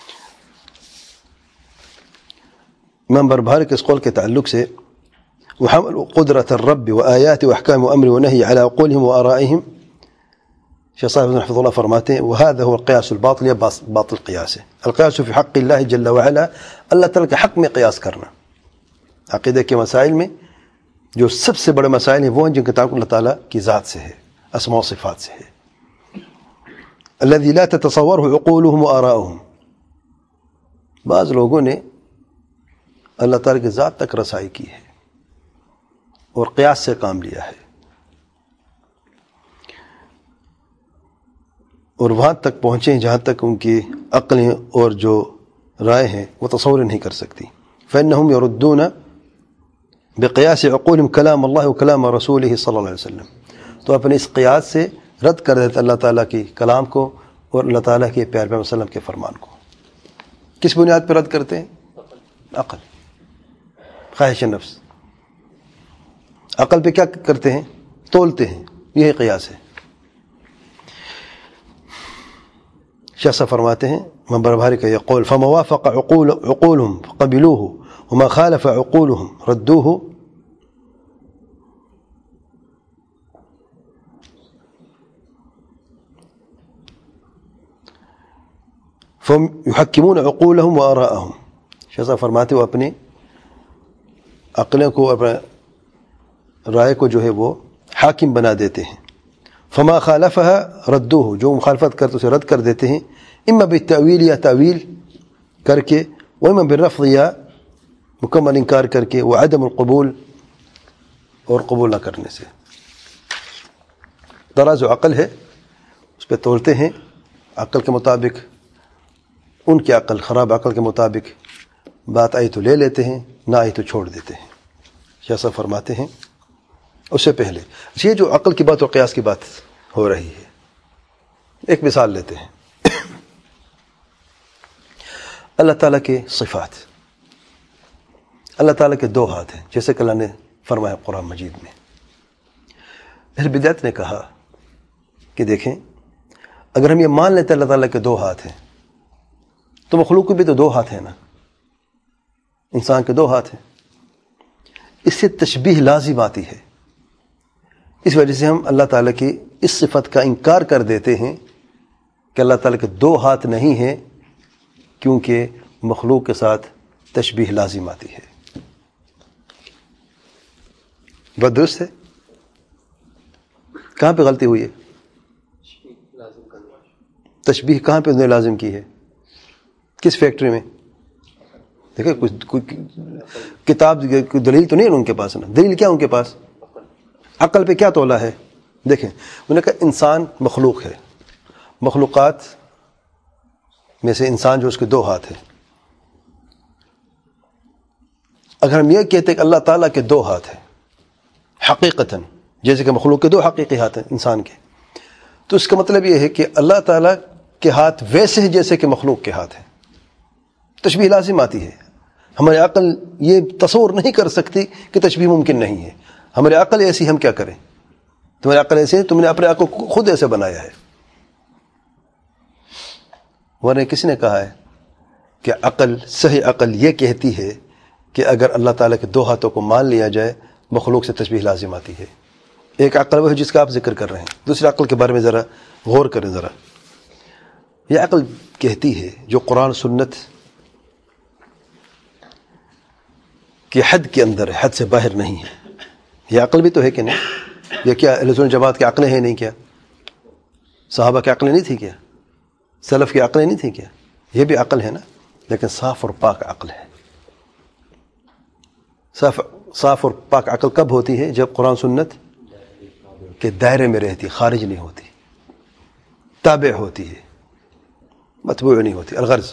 امام بربہاری کے اس قول کے تعلق سے وحمل قدرة الرب وآيات وأحكام وأمر ونهي على عقولهم وآرائهم، شيخ صاحب حفظه الله فرماتے ہیں وهذا هو القياس الباطل، یا باطل قیاس ہے. القياس في حق الله جل وعلا، اللہ تعالیٰ کے حق میں قیاس کرنا. عقیدہ کے مسائل میں جو سب سے بڑے مسائل ہیں وہ ہیں جن کا تعلق اللہ تعالیٰ کی ذات سے ہے، اسماء و صفات سے ہے. الذي لا تتصوره عقولهم وآراؤهم، بعض لوگوں نے اللہ تعالیٰ کی ذات تک رسائی کی ہے اور قیاس سے کام لیا ہے، اور وہاں تک پہنچے ہیں جہاں تک ان کی عقلیں اور جو رائے ہیں وہ تصور نہیں کر سکتی. فإنهم يردون بقياس عقولهم كلام الله وكلام رسوله صلی اللہ علیہ وسلم، تو اپنے اس قیاس سے رد کر دیتے اللہ تعالیٰ کی کلام کو اور اللہ تعالیٰ کے پیارے پیغمبر صلی اللہ علیہ وسلم کے فرمان کو. کس بنیاد پر رد کرتے ہیں؟ عقل، خواہش نفس. عقل پہ کیا کرتے ہیں؟ تولتے ہیں، یہی قیاس ہے. شیخ صاحب فرماتے ہیں امام بربہاری کا یہ قول فما وافق عقول عقولهم قبلوه وما خالف عقولهم ردوه، فهم يحكمون عقولهم وآراءهم. شیخ صاحب فرماتے ہیں وہ اپنی عقلوں کو اپنے رائے کو جو ہے وہ حاکم بنا دیتے ہیں. فما خالفها ردوه، جو مخالفت کرتے اسے رد کر دیتے ہیں، اما بالتأویل یا تعویل کر کے، واما بالرفض یا مکمل انکار کر کے، وعدم القبول اور قبول نہ کرنے سے. ترازو عقل ہے اس پہ تولتے ہیں، عقل کے مطابق ان کی عقل خراب عقل کے مطابق بات آئی تو لے لیتے ہیں، نہ آئی تو چھوڑ دیتے ہیں. شیخ صاحب فرماتے ہیں اس سے پہلے یہ جو عقل کی بات اور قیاس کی بات ہو رہی ہے، ایک مثال لیتے ہیں. اللہ تعالیٰ کے صفات، اللہ تعالیٰ کے دو ہاتھ ہیں جیسے کہ اللہ نے فرمایا قرآن مجید میں. اہل بدعت نے کہا کہ دیکھیں اگر ہم یہ مان لیتے اللہ تعالیٰ کے دو ہاتھ ہیں تو مخلوق کے بھی تو دو ہاتھ ہیں نا، انسان کے دو ہاتھ ہیں. اس سے تشبیہ لازم آتی ہے، اس وجہ سے ہم اللہ تعالیٰ کی اس صفت کا انکار کر دیتے ہیں کہ اللہ تعالیٰ کے دو ہاتھ نہیں ہیں، کیونکہ مخلوق کے ساتھ تشبیہ لازم آتی ہے. بات درست ہے؟ کہاں پہ غلطی ہوئی ہے؟ تشبیہ کہاں پہ انہوں نے لازم کی ہے؟ کس فیکٹری میں؟ دیکھیں کوئی کتاب کوئی دلیل تو نہیں ہے ان کے پاس نا. دلیل کیا ان کے پاس؟ عقل پہ کیا تولا ہے؟ دیکھیں انہوں نے کہا انسان مخلوق ہے، مخلوقات میں سے انسان جو اس کے دو ہاتھ ہیں. اگر ہم یہ کہتے کہ اللہ تعالیٰ کے دو ہاتھ ہیں حقیقتاً، جیسے کہ مخلوق کے دو حقیقی ہاتھ ہیں انسان کے، تو اس کا مطلب یہ ہے کہ اللہ تعالیٰ کے ہاتھ ویسے ہیں جیسے کہ مخلوق کے ہاتھ ہیں. تشبیہ لازم آتی ہے. ہماری عقل یہ تصور نہیں کر سکتی کہ تشبیہ ممکن نہیں ہے. ہماری عقل ایسی، ہم کیا کریں؟ تمہاری عقل ایسی ہے، تم نے اپنے عقل کو خود ایسے بنایا ہے. ورنہ کس نے کہا ہے کہ عقل، صحیح عقل یہ کہتی ہے کہ اگر اللہ تعالیٰ کے دو ہاتھوں کو مان لیا جائے مخلوق سے تشبیہ لازم آتی ہے. ایک عقل وہ ہے جس کا آپ ذکر کر رہے ہیں، دوسری عقل کے بارے میں ذرا غور کریں. ذرا یہ عقل کہتی ہے جو قرآن سنت کی حد کے اندر ہے، حد سے باہر نہیں ہے. یہ عقل بھی تو ہے کہ نہیں؟ یہ کیا اہل سنت جماعت کی عقلیں ہیں نہیں کیا؟ صحابہ کی عقلیں نہیں تھی کیا؟ سلف کی عقلیں نہیں تھی کیا؟ یہ بھی عقل ہے نا، لیکن صاف اور پاک عقل ہے. صاف صاف اور پاک عقل کب ہوتی ہے؟ جب قرآن سنت کے دائرے میں رہتی، خارج نہیں ہوتی، تابع ہوتی ہے، متبوع نہیں ہوتی. الغرض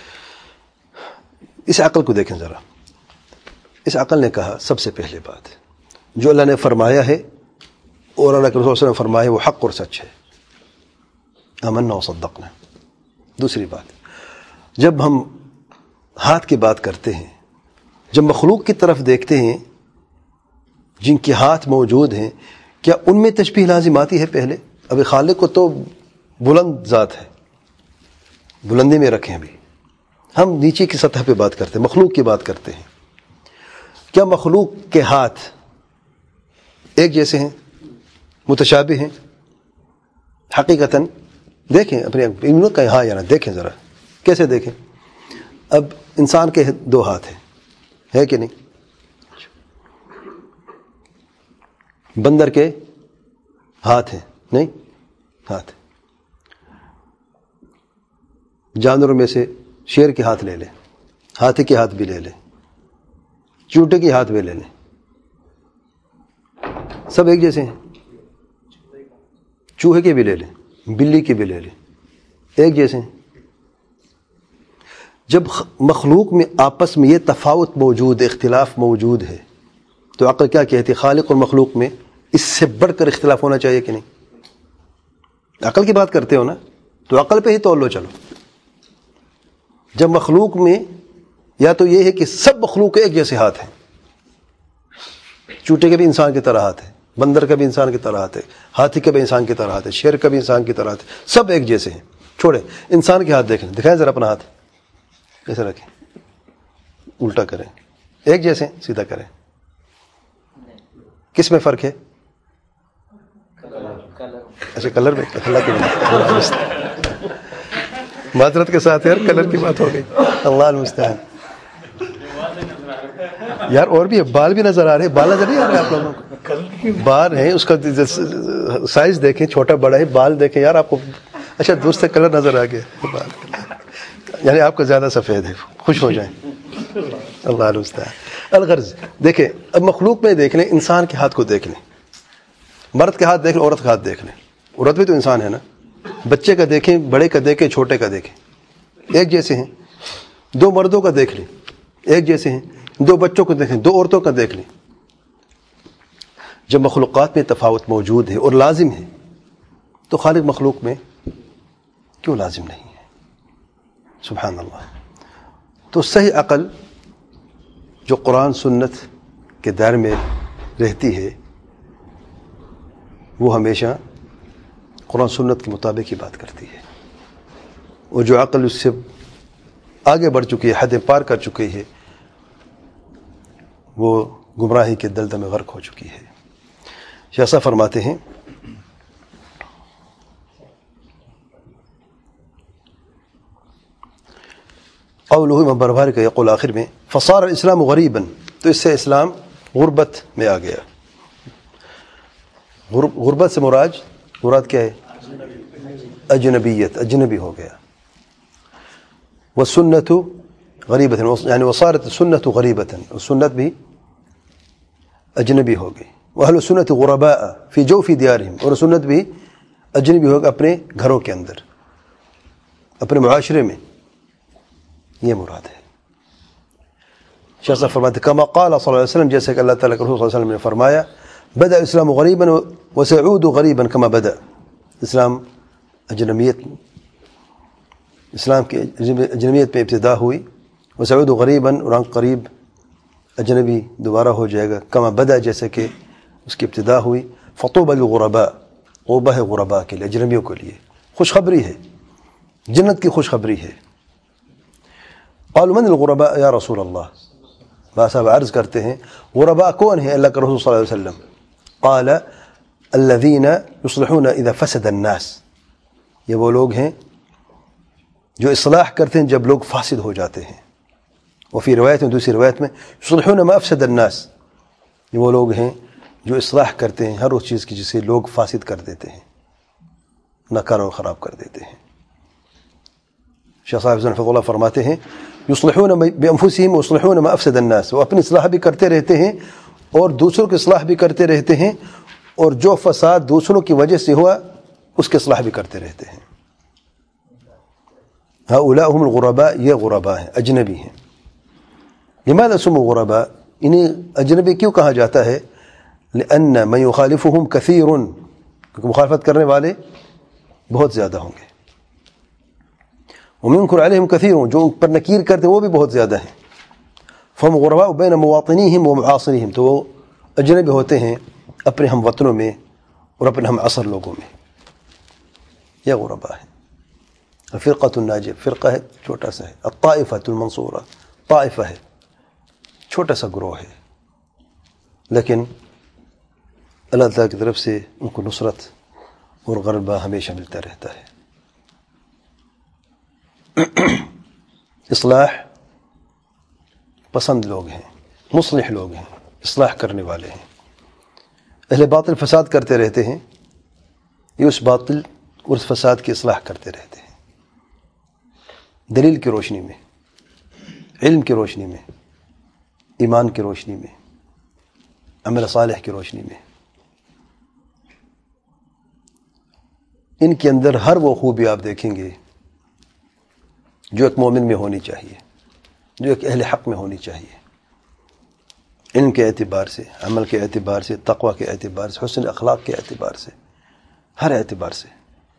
اس عقل کو دیکھیں ذرا. اس عقل نے کہا سب سے پہلے بات جو اللہ نے فرمایا ہے اور اللہ کے رسول صلی اللہ علیہ وسلم نے فرمایا وہ حق اور سچ ہے، آمنا و صدقنا. دوسری بات، جب ہم ہاتھ کی بات کرتے ہیں جب مخلوق کی طرف دیکھتے ہیں جن کے ہاتھ موجود ہیں، کیا ان میں تشبیہ لازم آتی ہے؟ پہلے ابھی خالق کو تو بلند ذات ہے، بلندی میں رکھیں، ابھی ہم نیچے کی سطح پہ بات کرتے ہیں، مخلوق کی بات کرتے ہیں. کیا مخلوق کے ہاتھ ایک جیسے ہیں، متشابہ ہیں؟ حقیقتاً دیکھیں اپنے انہوں کا ہاں یا نہ، دیکھیں ذرا کیسے دیکھیں. اب انسان کے دو ہاتھ ہیں، ہے کہ نہیں؟ بندر کے ہاتھ ہیں، نہیں ہاتھ. جانوروں میں سے شیر کے ہاتھ لے لیں، ہاتھی کے ہاتھ بھی لے لیں، چوٹے کے ہاتھ بھی لے لیں، سب ایک جیسے ہیں. چوہے کے بھی لے لیں، بلی کے بھی لے لیں، ایک جیسے ہیں. جب مخلوق میں آپس میں یہ تفاوت موجود ہے، اختلاف موجود ہے، تو عقل کیا کہتی ہے؟ خالق اور مخلوق میں اس سے بڑھ کر اختلاف ہونا چاہیے کہ نہیں؟ عقل کی بات کرتے ہو نا، تو عقل پہ ہی تول لو. چلو جب مخلوق میں یا تو یہ ہے کہ سب مخلوق ایک جیسے ہاتھ ہیں، چوٹے کے بھی انسان کی طرح ہاتھ ہے، بندر کا بھی انسان کی طرح ہاتھ ہے، ہاتھی کا بھی انسان کی طرح ہاتھ ہے، شیر کا بھی انسان کی طرح ہاتھ ہے، سب ایک جیسے ہیں. چھوڑیں انسان کے ہاتھ دیکھیں، دکھائیں ذرا اپنا ہاتھ کیسے رکھیں، الٹا کریں، ایک جیسے سیدھا کریں. کس میں فرق ہے؟ اچھا کلر میں. اللہ کی معذرت کے ساتھ یار کلر کی بات ہو گئی، اللہ المستعان. یار اور بھی بال بھی نظر آ رہے ہیں، بال نظر نہیں آ رہے آپ لوگوں کو؟ بال ہیں، اس کا سائز دیکھیں، چھوٹا بڑا ہے، بال دیکھیں یار آپ کو. اچھا دوست سے کلر نظر آ گیا، یعنی آپ کا زیادہ سفید ہے، خوش ہو جائیں. اللہ المستعان. الغرض دیکھیں، اب مخلوق میں دیکھ لیں، انسان کے ہاتھ کو دیکھ لیں، مرد کے ہاتھ دیکھ لیں، عورت کا ہاتھ دیکھ لیں. عورت بھی تو انسان ہے نا. بچے کا دیکھیں، بڑے کا دیکھیں، چھوٹے کا دیکھیں، ایک جیسے ہیں. دو مردوں کا دیکھ لیں، ایک جیسے ہیں. دو بچوں کو دیکھیں، دو عورتوں کا دیکھ لیں. جب مخلوقات میں تفاوت موجود ہے اور لازم ہے، تو خالق مخلوق میں کیوں لازم نہیں ہے؟ سبحان اللہ. تو صحیح عقل جو قرآن سنت کے دائرے میں رہتی ہے، وہ ہمیشہ قرآن سنت کے مطابق ہی بات کرتی ہے. اور جو عقل اس سے آگے بڑھ چکی ہے، حد پار کر چکی ہے، وہ گمراہی کے دلدل میں غرق ہو چکی ہے. شیخ صاحب فرماتے ہیں قولہ بربھار کا یقول آخر میں فصار الاسلام غریبا، تو اس سے اسلام غربت میں آ گیا. غربت سے مراد مراد کیا ہے؟ اجنبیت، اجنبی ہو گیا. والسنت غریبۃ، یعنی وصارت السنت غریبۃ، سنت بھی اجنبی ہو گئی. واہل السنت غرباء فی جوف دیارہم، اور سنت بھی اجنبی ہو گئی اپنے گھروں کے اندر، اپنے معاشرے میں. یہ مراد ہے. شیخ صاحب فرماتے کما قال صلی اللہ علیہ وسلم، جیسے کہ اللہ تعالیٰ کے رسول صلی اللہ علیہ وسلم نے فرمایا بدأ الاسلام غریبا وسيعود غریبا کما بدأ. اسلام اجنبیت، اسلام کی اجنبیت میں ابتدا ہوئی، وسيعود غریبا، اور عن قریب اجنبی دوبارہ ہو جائے گا، کما بدأ جیسے کہ اس کی ابتدا ہوئی. فطوبى للغرباء، طوبہ ہے غرباء کے لیے، اجنبیوں کے لیے خوشخبری ہے، جنت کی خوشخبری ہے. قالوا من الغرباء یا رسول اللہ، بات صاحب عرض کرتے ہیں غرباء کون ہیں اللہ کے رسول صلی اللہ علیہ وسلم؟ قال الذين يصلحون اذا فسد الناس، یہ وہ لوگ ہیں جو اصلاح کرتے ہیں جب لوگ فاسد ہو جاتے ہیں. وفی روایت میں، دوسری روایت میں يصلحون ما افسد الناس، یہ وہ لوگ ہیں جو اصلاح کرتے ہیں ہر اس چیز کی جسے لوگ فاسد کر دیتے ہیں، ناکارہ و خراب کر دیتے ہیں. شیخ صاحب حفظہ اللہ فرماتے ہیں یصلحون بانفسہم ویصلحون ما افسد الناس، وہ اپنی اصلاح بھی کرتے رہتے ہیں اور دوسروں کی اصلاح بھی کرتے رہتے ہیں، اور جو فساد دوسروں کی وجہ سے ہوا اس کی اصلاح بھی کرتے رہتے ہیں. ہؤلاء هم الغرباء، یہ غرباء ہیں، اجنبی ہیں. لماذا سموا غرباء، انہیں اجنبی کیوں کہا جاتا ہے؟ لأن من يخالفهم كثير، کیونکہ مخالفت کرنے والے بہت زیادہ ہوں گے. ومنكر عليهم كثير، جو ان پر نکیر کرتے ہیں وہ بھی بہت زیادہ ہیں. فہم غرباء بین مواطنیہم و معاصرہم، تو وہ اجنبی ہوتے ہیں اپنے ہم وطنوں میں اور اپنے ہم عصر لوگوں میں. یہ غرباء ہے. فرقۃ الناجیہ، فرقہ ہے چھوٹا سا ہے. الطائفۃ المنصورہ، طائفہ ہے چھوٹا سا گروہ ہے، لیکن اللہ تعالیٰ کی طرف سے ان کو نصرت اور غلبہ ہمیشہ ملتا رہتا ہے. اصلاح پسند لوگ ہیں، مصلح لوگ ہیں، اصلاح کرنے والے ہیں. اہل باطل فساد کرتے رہتے ہیں، یہ اس باطل اور اس فساد کی اصلاح کرتے رہتے ہیں، دلیل کی روشنی میں، علم کی روشنی میں، ایمان کی روشنی میں، عمل صالح کی روشنی میں. ان کے اندر ہر وہ خوبی آپ دیکھیں گے جو ایک مومن میں ہونی چاہیے، جو ایک اہل حق میں ہونی چاہیے، علم کے اعتبار سے، عمل کے اعتبار سے، تقوی کے اعتبار سے، حسن اخلاق کے اعتبار سے، ہر اعتبار سے.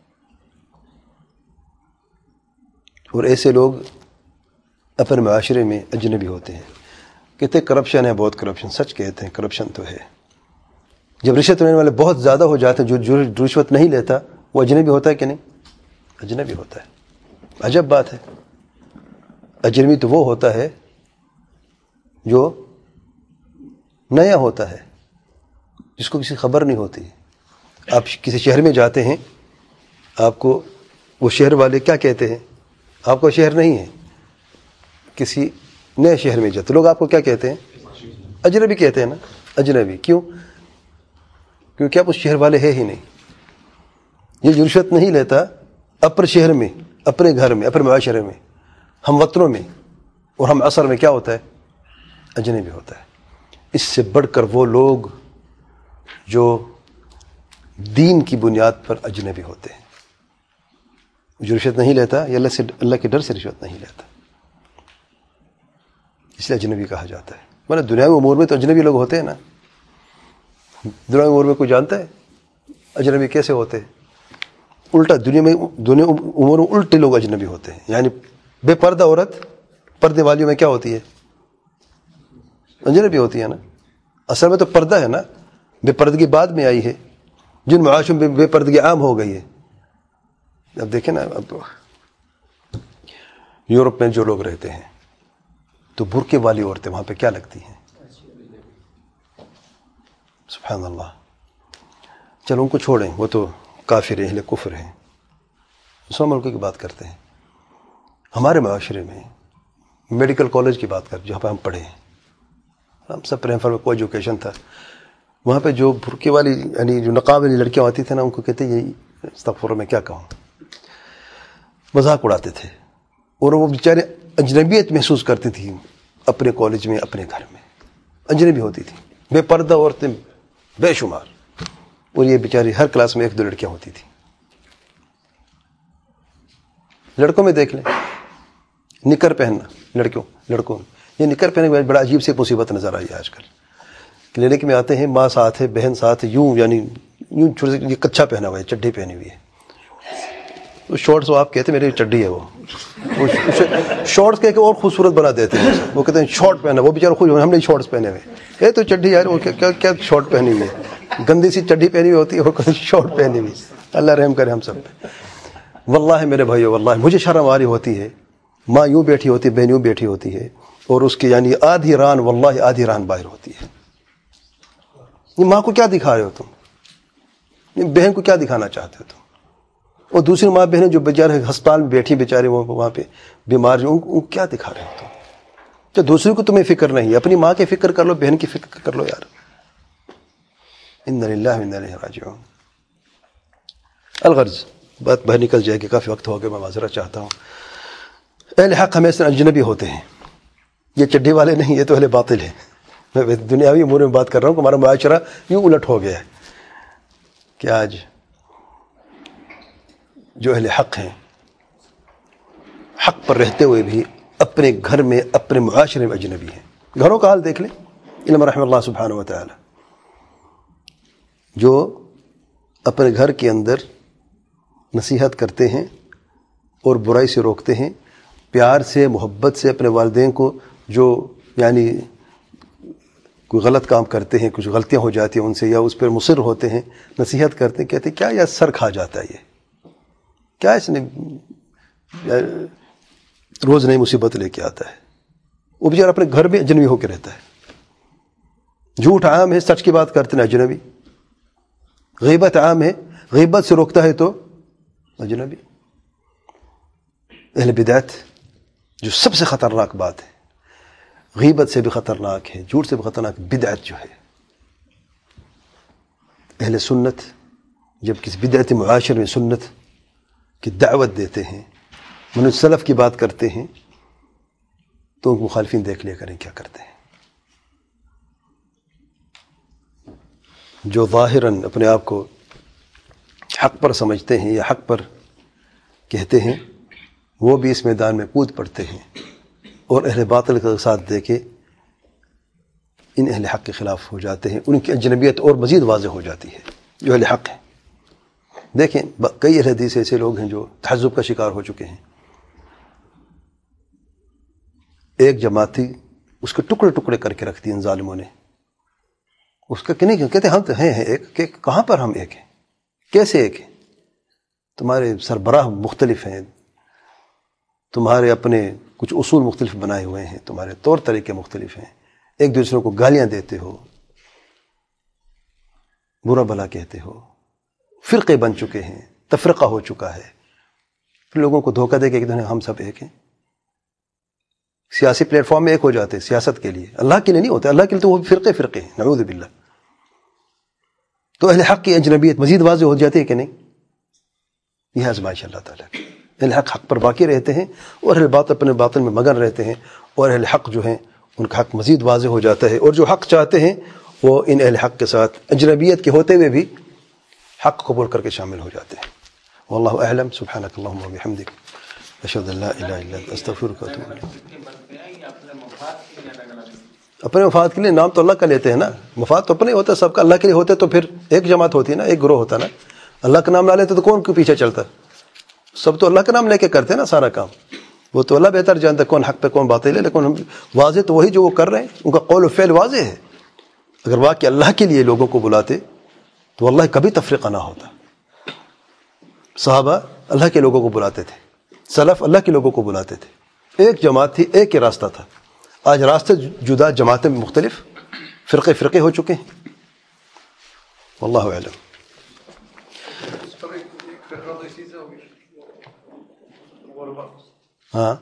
اور ایسے لوگ اپنے معاشرے میں اجنبی ہوتے ہیں. کہتے ہیں کرپشن ہے، بہت کرپشن. سچ کہتے ہیں، کرپشن تو ہے. جب رشوت لینے والے بہت زیادہ ہو جاتے ہیں، جو جو رشوت نہیں لیتا وہ اجنبی ہوتا ہے کہ نہیں؟ اجنبی ہوتا ہے. عجب بات ہے. اجنبی تو وہ ہوتا ہے جو نیا ہوتا ہے، جس کو کسی خبر نہیں ہوتی. آپ کسی شہر میں جاتے ہیں، آپ کو وہ شہر والے کیا کہتے ہیں؟ آپ کو شہر نہیں ہے، کسی نئے شہر میں جاتے لوگ آپ کو کیا کہتے ہیں؟ اجنبی کہتے ہیں نا. اجنبی کیوں؟ کیونکہ آپ اس شہر والے ہے ہی نہیں. یہ جو رشوت نہیں لیتا اپنے شہر میں، اپنے گھر میں، اپنے معاشرے میں، ہم وطنوں میں اور ہم عصر میں کیا ہوتا ہے؟ اجنبی ہوتا ہے. اس سے بڑھ کر وہ لوگ جو دین کی بنیاد پر اجنبی ہوتے ہیں. جو رشوت نہیں لیتا یہ اللہ سے، اللہ کے ڈر سے رشوت نہیں لیتا، اس لیے اجنبی کہا جاتا ہے. مطلب دنیاوی امور میں تو اجنبی لوگ ہوتے ہیں نا. دنیاوی امور میں کوئی جانتا ہے اجنبی کیسے ہوتے ہیں؟ الٹا دنیا میں، دنیا امور میں الٹے لوگ اجنبی ہوتے ہیں. یعنی بے پردہ عورت پردے والیوں میں کیا ہوتی ہے؟ اجنبی ہوتی ہے نا. اصل میں تو پردہ ہے نا، بے پردگی بعد میں آئی ہے. جن معاشروں میں بے پردگی عام ہو گئی ہے. اب دیکھیں نا، اب یورپ میں جو لوگ رہتے ہیں تو برقعے والی عورتیں وہاں پہ کیا لگتی ہیں؟ سبحان اللہ. چلو ان کو چھوڑیں، وہ تو کافر ہیں، اہل کفر ہیں. دوسرے ملکوں کی بات کرتے ہیں. ہمارے معاشرے میں میڈیکل کالج کی بات کر، جہاں پہ ہم پڑھے ہیں، ہم سب پریفر کو ایجوکیشن تھا، وہاں پہ جو برقعے والی یعنی جو نقاب والی لڑکیاں ہوتی تھیں نا، ان کو کہتے یہی استغفر میں کیا کہوں، مذاق اڑاتے تھے. اور وہ بیچارے اجنبیت محسوس کرتی تھیں اپنے کالج میں، اپنے گھر میں. اجنبی ہوتی تھی، بے پردہ عورتیں بے شمار. اور یہ بیچاری ہر کلاس میں ایک دو لڑکیاں ہوتی تھیں. لڑکوں میں دیکھ لیں، نکر پہننا لڑکیوں لڑکوں یہ نکر پہننے کے بعد بڑا عجیب سی مصیبت نظر آئی ہے آج کل. کلینک میں آتے ہیں، ماں ساتھ ہے، بہن ساتھ ہے، یوں یعنی یوں چھوٹے سے یہ کچھا پہنا ہوا ہے، چڈی پہنی ہوئی ہے. وہ شارٹس وہ آپ کہتے ہیں میری چڈی ہے، وہ شارٹس کہہ کے اور خوبصورت بنا دیتے ہیں. وہ کہتے ہیں شارٹ پہنا، وہ بیچارہ خوش ہو، ہم نے شارٹس پہنے ہوئے. یہ تو چڈی یار، وہ کیا کیا شارٹ پہنی ہوئی ہے، گندی سی چڈی پہنی ہوئی ہوتی ہے، وہ شارٹ پہنی ہوئی. اللہ رحم کرے ہم سب پہ. واللہ میرے بھائیو، واللہ مجھے شرم آ رہی ہوتی ہے. ماں یوں بیٹھی ہوتی ہے، بہن یوں بیٹھی ہوتی ہے، اور اس کی یعنی آدھی ران، واللہ آدھی ران باہر ہوتی ہے. یہ ماں کو کیا دکھا رہے ہو تم؟ یہ بہن کو کیا دکھانا چاہتے ہو تم؟ اور دوسری ماں بہنیں جو بیچارے ہسپتال میں بیٹھی بیچارے وہ وہاں پہ بیمار جو، ان کو کیا دکھا رہے ہو تم؟ جو دوسری کو تمہیں فکر نہیں ہے، اپنی ماں کی فکر کر لو، بہن کی فکر کر لو یار. انا للہ و انا الیہ راجعون. الغرض بات باہر نکل جائے گی، کافی وقت ہو گیا، میں معذرت چاہتا ہوں. اہل حق ہمیشہ اجنبی ہوتے ہیں. یہ چڈی والے نہیں، یہ تو اہل باطل ہے. میں دنیاوی امور میں بات کر رہا ہوں کہ ہمارا معاشرہ یوں الٹ ہو گیا ہے کہ آج جو اہل حق ہیں، حق پر رہتے ہوئے بھی اپنے گھر میں، اپنے معاشرے میں اجنبی ہیں. گھروں کا حال دیکھ لیں. علم رحم اللہ سبحانہ و تعالی، جو اپنے گھر کے اندر نصیحت کرتے ہیں اور برائی سے روکتے ہیں، پیار سے، محبت سے اپنے والدین کو جو یعنی کوئی غلط کام کرتے ہیں، کچھ غلطیاں ہو جاتی ہیں ان سے، یا اس پر مصر ہوتے ہیں، نصیحت کرتے ہیں، کہتے ہیں کیا یہ سر کھا جاتا ہے، یہ کیا اس نے روز نئی مصیبت لے کے آتا ہے. وہ بیچارہ اپنے گھر میں اجنبی ہو کے رہتا ہے. جھوٹ عام ہے، سچ کی بات کرتے ہیں اجنبی. غیبت عام ہے، غیبت سے روکتا ہے تو اجنبی. اہل بدعت جو سب سے خطرناک بات ہے، غیبت سے بھی خطرناک ہے، جھوٹ سے بھی خطرناک بدعت جو ہے. اہل سنت جب کسی بدعت معاشر میں سنت کی دعوت دیتے ہیں، منہج سلف کی بات کرتے ہیں، تو ان کے مخالفین دیکھ لیا کریں کیا کرتے ہیں. جو ظاہراً اپنے آپ کو حق پر سمجھتے ہیں یا حق پر کہتے ہیں، وہ بھی اس میدان میں کود پڑتے ہیں اور اہل باطل کے ساتھ دے کے ان اہل حق کے خلاف ہو جاتے ہیں. ان کی اجنبیت اور مزید واضح ہو جاتی ہے جو اہل حق ہیں. دیکھیں کئی اہل حدیث ایسے لوگ ہیں جو تحزب کا شکار ہو چکے ہیں. ایک جماعت تھی، اس کے ٹکڑے ٹکڑے کر کے رکھ دی ان ظالموں نے. اس کا کہ نہیں کہتے ہم تو ہیں ایک، کہ کہاں پر ہم ایک ہیں، کیسے ایک ہیں؟ تمہارے سربراہ مختلف ہیں، تمہارے اپنے کچھ اصول مختلف بنائے ہوئے ہیں، تمہارے طور طریقے مختلف ہیں، ایک دوسرے کو گالیاں دیتے ہو، برا بھلا کہتے ہو، فرقے بن چکے ہیں، تفرقہ ہو چکا ہے. پھر لوگوں کو دھوکہ دے کے کہ ہم سب ایک ہیں. سیاسی پلیٹ فارم میں ایک ہو جاتے ہیں سیاست کے لیے، اللہ کے لیے نہیں ہوتے. اللہ کے لیے تو وہ فرقے فرقے ہیں، نعوذ باللہ. تو اہل حق کی اجنبیت مزید واضح ہو جاتی ہے کہ نہیں؟ یہ آزمائش اللہ تعالیٰ کی. اہل حق حق پر باقی رہتے ہیں اور اہل باطل اپنے باطل میں مگن رہتے ہیں، اور اہل حق جو ہیں ان کا حق مزید واضح ہو جاتا ہے. اور جو حق چاہتے ہیں وہ ان اہل حق کے ساتھ اجنبیت کے ہوتے ہوئے بھی حق قبول کر کے شامل ہو جاتے ہیں. واللہ اعلم. سبحانک اللہم و بحمدک، اشہد ان لا الہ الا انت، استغفرک و اتوب الیک. اپنے مفاد کے لیے نام تو اللہ کا لیتے ہیں نا، مفاد تو اپنے ہوتا ہے، سب کا. اللہ کے لیے ہوتے تو پھر ایک جماعت ہوتی ہے نا، ایک گروہ ہوتا نا. اللہ کا نام نہ لیتے تو کون کے پیچھے چلتا؟ سب تو اللہ کا نام لے کے کرتے ہیں نا سارا کام. وہ تو اللہ بہتر جانتا ہے کون حق پہ کون باطل ہے، لیکن ہم واضح تو وہی جو وہ کر رہے ہیں، ان کا قول و فعل واضح ہے. اگر واقعی اللہ کے لیے لوگوں کو بلاتے تو واللہ کبھی تفریقہ نہ ہوتا. صحابہ اللہ کے لوگوں کو بلاتے تھے، سلف اللہ کے لوگوں کو بلاتے تھے. ایک جماعت تھی، ایک ہی راستہ تھا. آج راستے جدا، جماعتیں مختلف، فرقے فرقے ہو چکے ہیں. واللہ اعلم. ہاں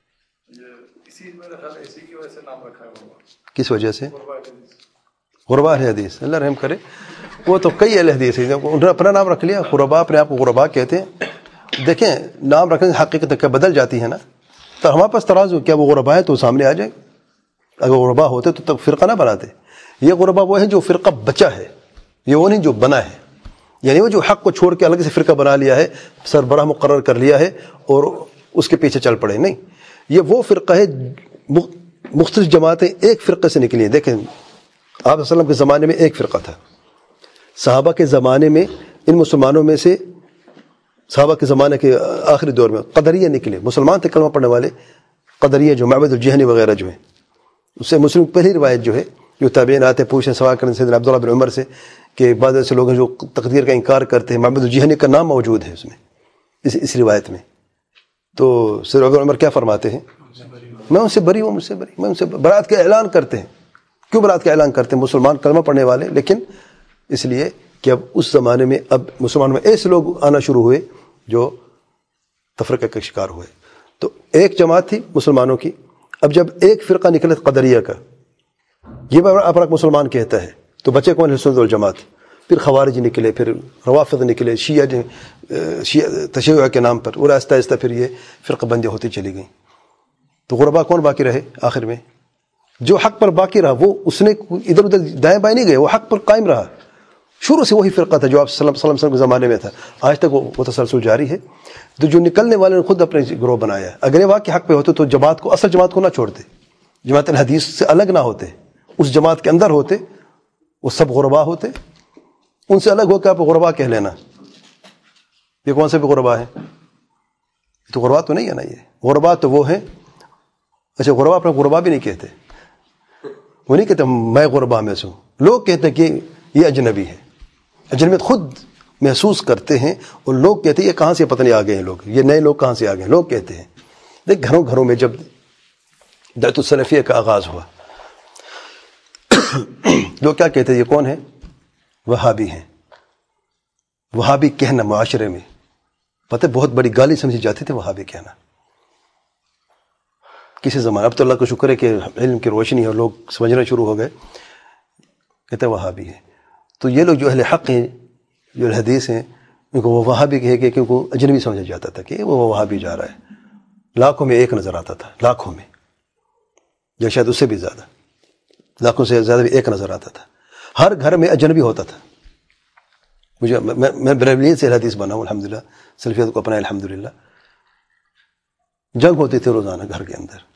کس وجہ سے؟ غربا ہے حدیث، اللہ رحم کرے. وہ تو کئی اہل حدیث ہیں، انہوں نے اپنا نام رکھ لیا غربا، اپنے آپ کو غربا کہتے ہیں. دیکھیں نام رکھنے سے حقیقت کیا بدل جاتی ہے نا. تو ہمارے پاس ترازو کیا وہ غربا ہے تو سامنے آ جائے. اگر غربا ہوتے تو تب فرقہ نہ بناتے. یہ غربا وہ ہے جو فرقہ بچا ہے، یہ وہ نہیں جو بنا ہے. یعنی وہ جو حق کو چھوڑ کے الگ سے فرقہ بنا لیا ہے، سربراہ مقرر کر لیا ہے اور اس کے پیچھے چل پڑے. نہیں، یہ وہ فرقہ ہے، مختلف جماعتیں ایک فرقے سے نکلی ہیں. دیکھیں آپ صلی اللہ علیہ وسلم کے زمانے میں ایک فرقہ تھا، صحابہ کے زمانے میں ان مسلمانوں میں سے، صحابہ کے زمانے کے آخری دور میں قدریہ نکلے. مسلمان تھے کلمہ پڑھنے والے قدریہ، جو معبد الجہنی وغیرہ جو ہیں. اس سے مسلم پہلی روایت جو ہے، جو تابعین آتے پوچھیں سوال کرنے سیدنا عبداللہ بن عمر سے کہ بعض ایسے لوگ ہیں جو تقدیر کا انکار کرتے ہیں. معبد الجہنی کا نام موجود ہے اس میں، اس, اس روایت میں. تو سیدنا عبداللہ عمر کیا فرماتے ہیں؟ میں ان سے بری ہوں، مجھ سے بری، میں ان سے برات کا اعلان کرتے ہیں. کیوں برات کا اعلان کرتے ہیں؟ مسلمان کلمہ پڑھنے والے، لیکن اس لیے کہ اب اس زمانے میں اب مسلمانوں میں ایسے لوگ آنا شروع ہوئے جو تفرقہ کا شکار ہوئے. تو ایک جماعت تھی مسلمانوں کی. اب جب ایک فرقہ نکلا قدریہ کا، یہ اپنا مسلمان کہتا ہے، تو بچے کون ہے؟ سنت والجماعت. پھر خوارج نکلے، پھر روافض نکلے، شیعہ شیعہ تشیع کے نام پر، اور آہستہ آہستہ پھر یہ فرقہ بندی ہوتی چلی گئیں. تو غربا کون باقی رہے آخر میں؟ جو حق پر باقی رہا، وہ اس نے ادھر ادھر دائیں بائیں نہیں گئے، وہ حق پر قائم رہا. شروع سے وہی فرقہ تھا جو آپ صلی اللہ علیہ وسلم کے زمانے میں تھا، آج تک وہ تسلسل جاری ہے. تو جو نکلنے والے نے خود اپنے گروہ بنایا ہے. اگر یہ واقعی حق پہ ہوتے تو جماعت کو، اصل جماعت کو نہ چھوڑتے، جماعت الحدیث سے الگ نہ ہوتے، اس جماعت کے اندر ہوتے، وہ سب غربا ہوتے. ان سے الگ ہو کے آپ غربا کہہ لینا، یہ کون سے بھی غربا ہے؟ تو غربا تو نہیں ہے نا. یہ غربا تو وہ ہے، اچھا غربا اپنا غربا بھی نہیں کہتے، وہ نہیں کہتے میں غربا میں سے ہوں. لوگ کہتے ہیں کہ یہ اجنبی ہے. اجنبیت خود محسوس کرتے ہیں اور لوگ کہتے ہیں یہ کہاں سے پتہ نہیں آ گئے ہیں لوگ, یہ نئے لوگ کہاں سے آ گئے ہیں, لوگ کہتے ہیں. دیکھ گھروں گھروں میں جب دعوت السلفیہ کا آغاز ہوا لوگ کیا کہتے ہیں, یہ کون ہے؟ وہابی ہیں. وہابی کہنا معاشرے میں پتہ بہت بڑی گالی سمجھی جاتی تھی وہابی کہنا کسی زمانے. اب تو اللہ کا شکر ہے کہ علم کی روشنی ہے, لوگ سمجھنا شروع ہو گئے, کہتے ہیں وہابی ہے. تو یہ لوگ جو اہل حق ہیں, جو اہل حدیث ہیں, ان کو وہ وہابی کہے کہ کیونکہ اجنبی سمجھا جاتا تھا کہ وہ وہابی جا رہا ہے. لاکھوں میں ایک نظر آتا تھا, لاکھوں میں, یا شاید اس سے بھی زیادہ, لاکھوں سے زیادہ بھی ایک نظر آتا تھا. ہر گھر میں اجنبی ہوتا تھا. مجھے میں بریلوی سے حدیث بنا ہوں الحمدللہ, سلفیت کو اپنا الحمدللہ. جنگ ہوتی تھی روزانہ گھر کے اندر.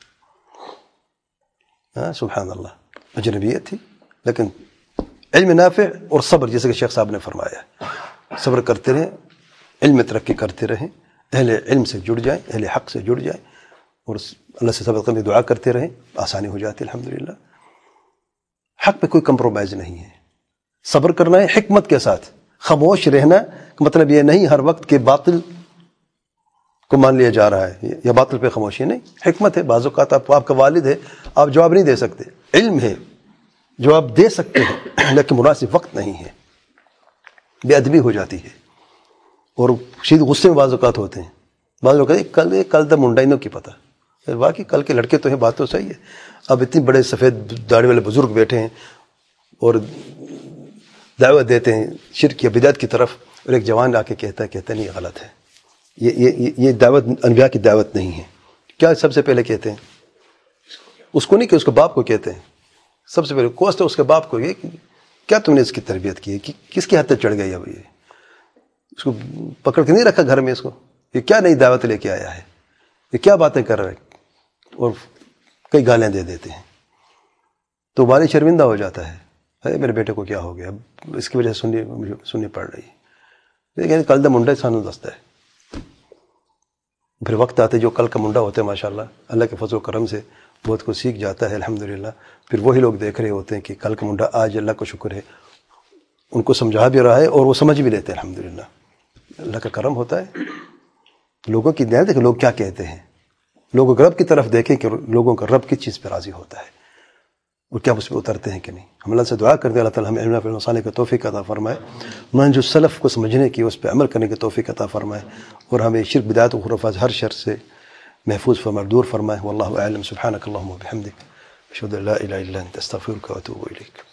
ہاں سبحان اللہ, اجنبیت تھی لیکن علم نافع اور صبر, جیسے کہ شیخ صاحب نے فرمایا, صبر کرتے رہیں, علم میں ترقی کرتے رہیں, اہل علم سے جڑ جائیں, اہل حق سے جڑ جائیں, اور اللہ سے صبر کرنے دعا کرتے رہیں, آسانی ہو جاتی ہے الحمدللہ. حق پہ کوئی کمپرومائز نہیں ہے. صبر کرنا ہے حکمت کے ساتھ. خاموش رہنا مطلب یہ نہیں ہر وقت کے باطل کو مان لیا جا رہا ہے یا باطل پہ خاموشی نہیں. حکمت ہے. بعض اوقات آپ آپ کا والد ہے, آپ جواب نہیں دے سکتے, علم ہے, جواب دے سکتے ہیں لیکن مناسب وقت نہیں ہے, بے ادبی ہو جاتی ہے, اور شدید غصے میں بعض اوقات ہوتے ہیں. بعض لوگ کہتے ہیں کل کل دا منڈائنوں کی پتہ, واقعی کل کے لڑکے تو ہیں, بات تو صحیح ہے. اب اتنی بڑے سفید داڑھی والے بزرگ بیٹھے ہیں اور دعوت دیتے ہیں شرک یا بدعت کی طرف, اور ایک جوان آ کے کہتا ہے کہتا نہیں غلط ہے, یہ یہ یہ دعوت انبیاء کی دعوت نہیں ہے. کیا سب سے پہلے کہتے ہیں اس کو, نہیں کہ اس کے باپ کو کہتے ہیں. سب سے پہلے کوسٹ ہے اس کے باپ کو, یہ کیا تم نے اس کی تربیت کی ہے, کس کی حد تک چڑھ گئی اب, یہ اس کو پکڑ کے نہیں رکھا گھر میں, اس کو یہ کیا نئی دعوت لے کے آیا ہے, یہ کیا باتیں کر رہے, اور کئی گالیاں دے دیتے ہیں. تو والد شرمندہ ہو جاتا ہے, ارے میرے بیٹے کو کیا ہو گیا, اب اس کی وجہ سے سننی مجھے سننی پڑ رہی ہے. لیکن کل دا منڈا سانو دستا ہے. پھر وقت آتے جو کل کا منڈا ہوتا ہے ماشاءاللہ اللہ کے فضل و کرم سے بہت کچھ سیکھ جاتا ہے الحمدللہ. پھر وہی لوگ دیکھ رہے ہوتے ہیں کہ کل کا منڈا آج اللہ کا شکر ہے ان کو سمجھا بھی رہا ہے اور وہ سمجھ بھی لیتے ہیں الحمدللہ. اللہ کا کرم ہوتا ہے. لوگوں کی دیا دیکھیں لوگ کیا کہتے ہیں, لوگوں کو رب کی طرف دیکھیں کہ لوگوں کا رب کس چیز پہ راضی ہوتا ہے اور کیا اس پہ اترتے ہیں کہ نہیں. ہم اللہ سے دعا کرتے ہیں اللہ تعالیٰ ہمیں علم نافع مسالے کا توفیق عطا فرمائے, منہج سلف کو سمجھنے کی, اس پہ عمل کرنے کی توفیق عطا فرمائے, اور ہمیں شرک بدعت و خرافات ہر شر سے محفوظ فرمائے, دور فرمائے. واللہ اعلم. سبحانک اللہم و بحمدک, اشہد ان لا الہ الا انت, استغفرک و اتوب الیک.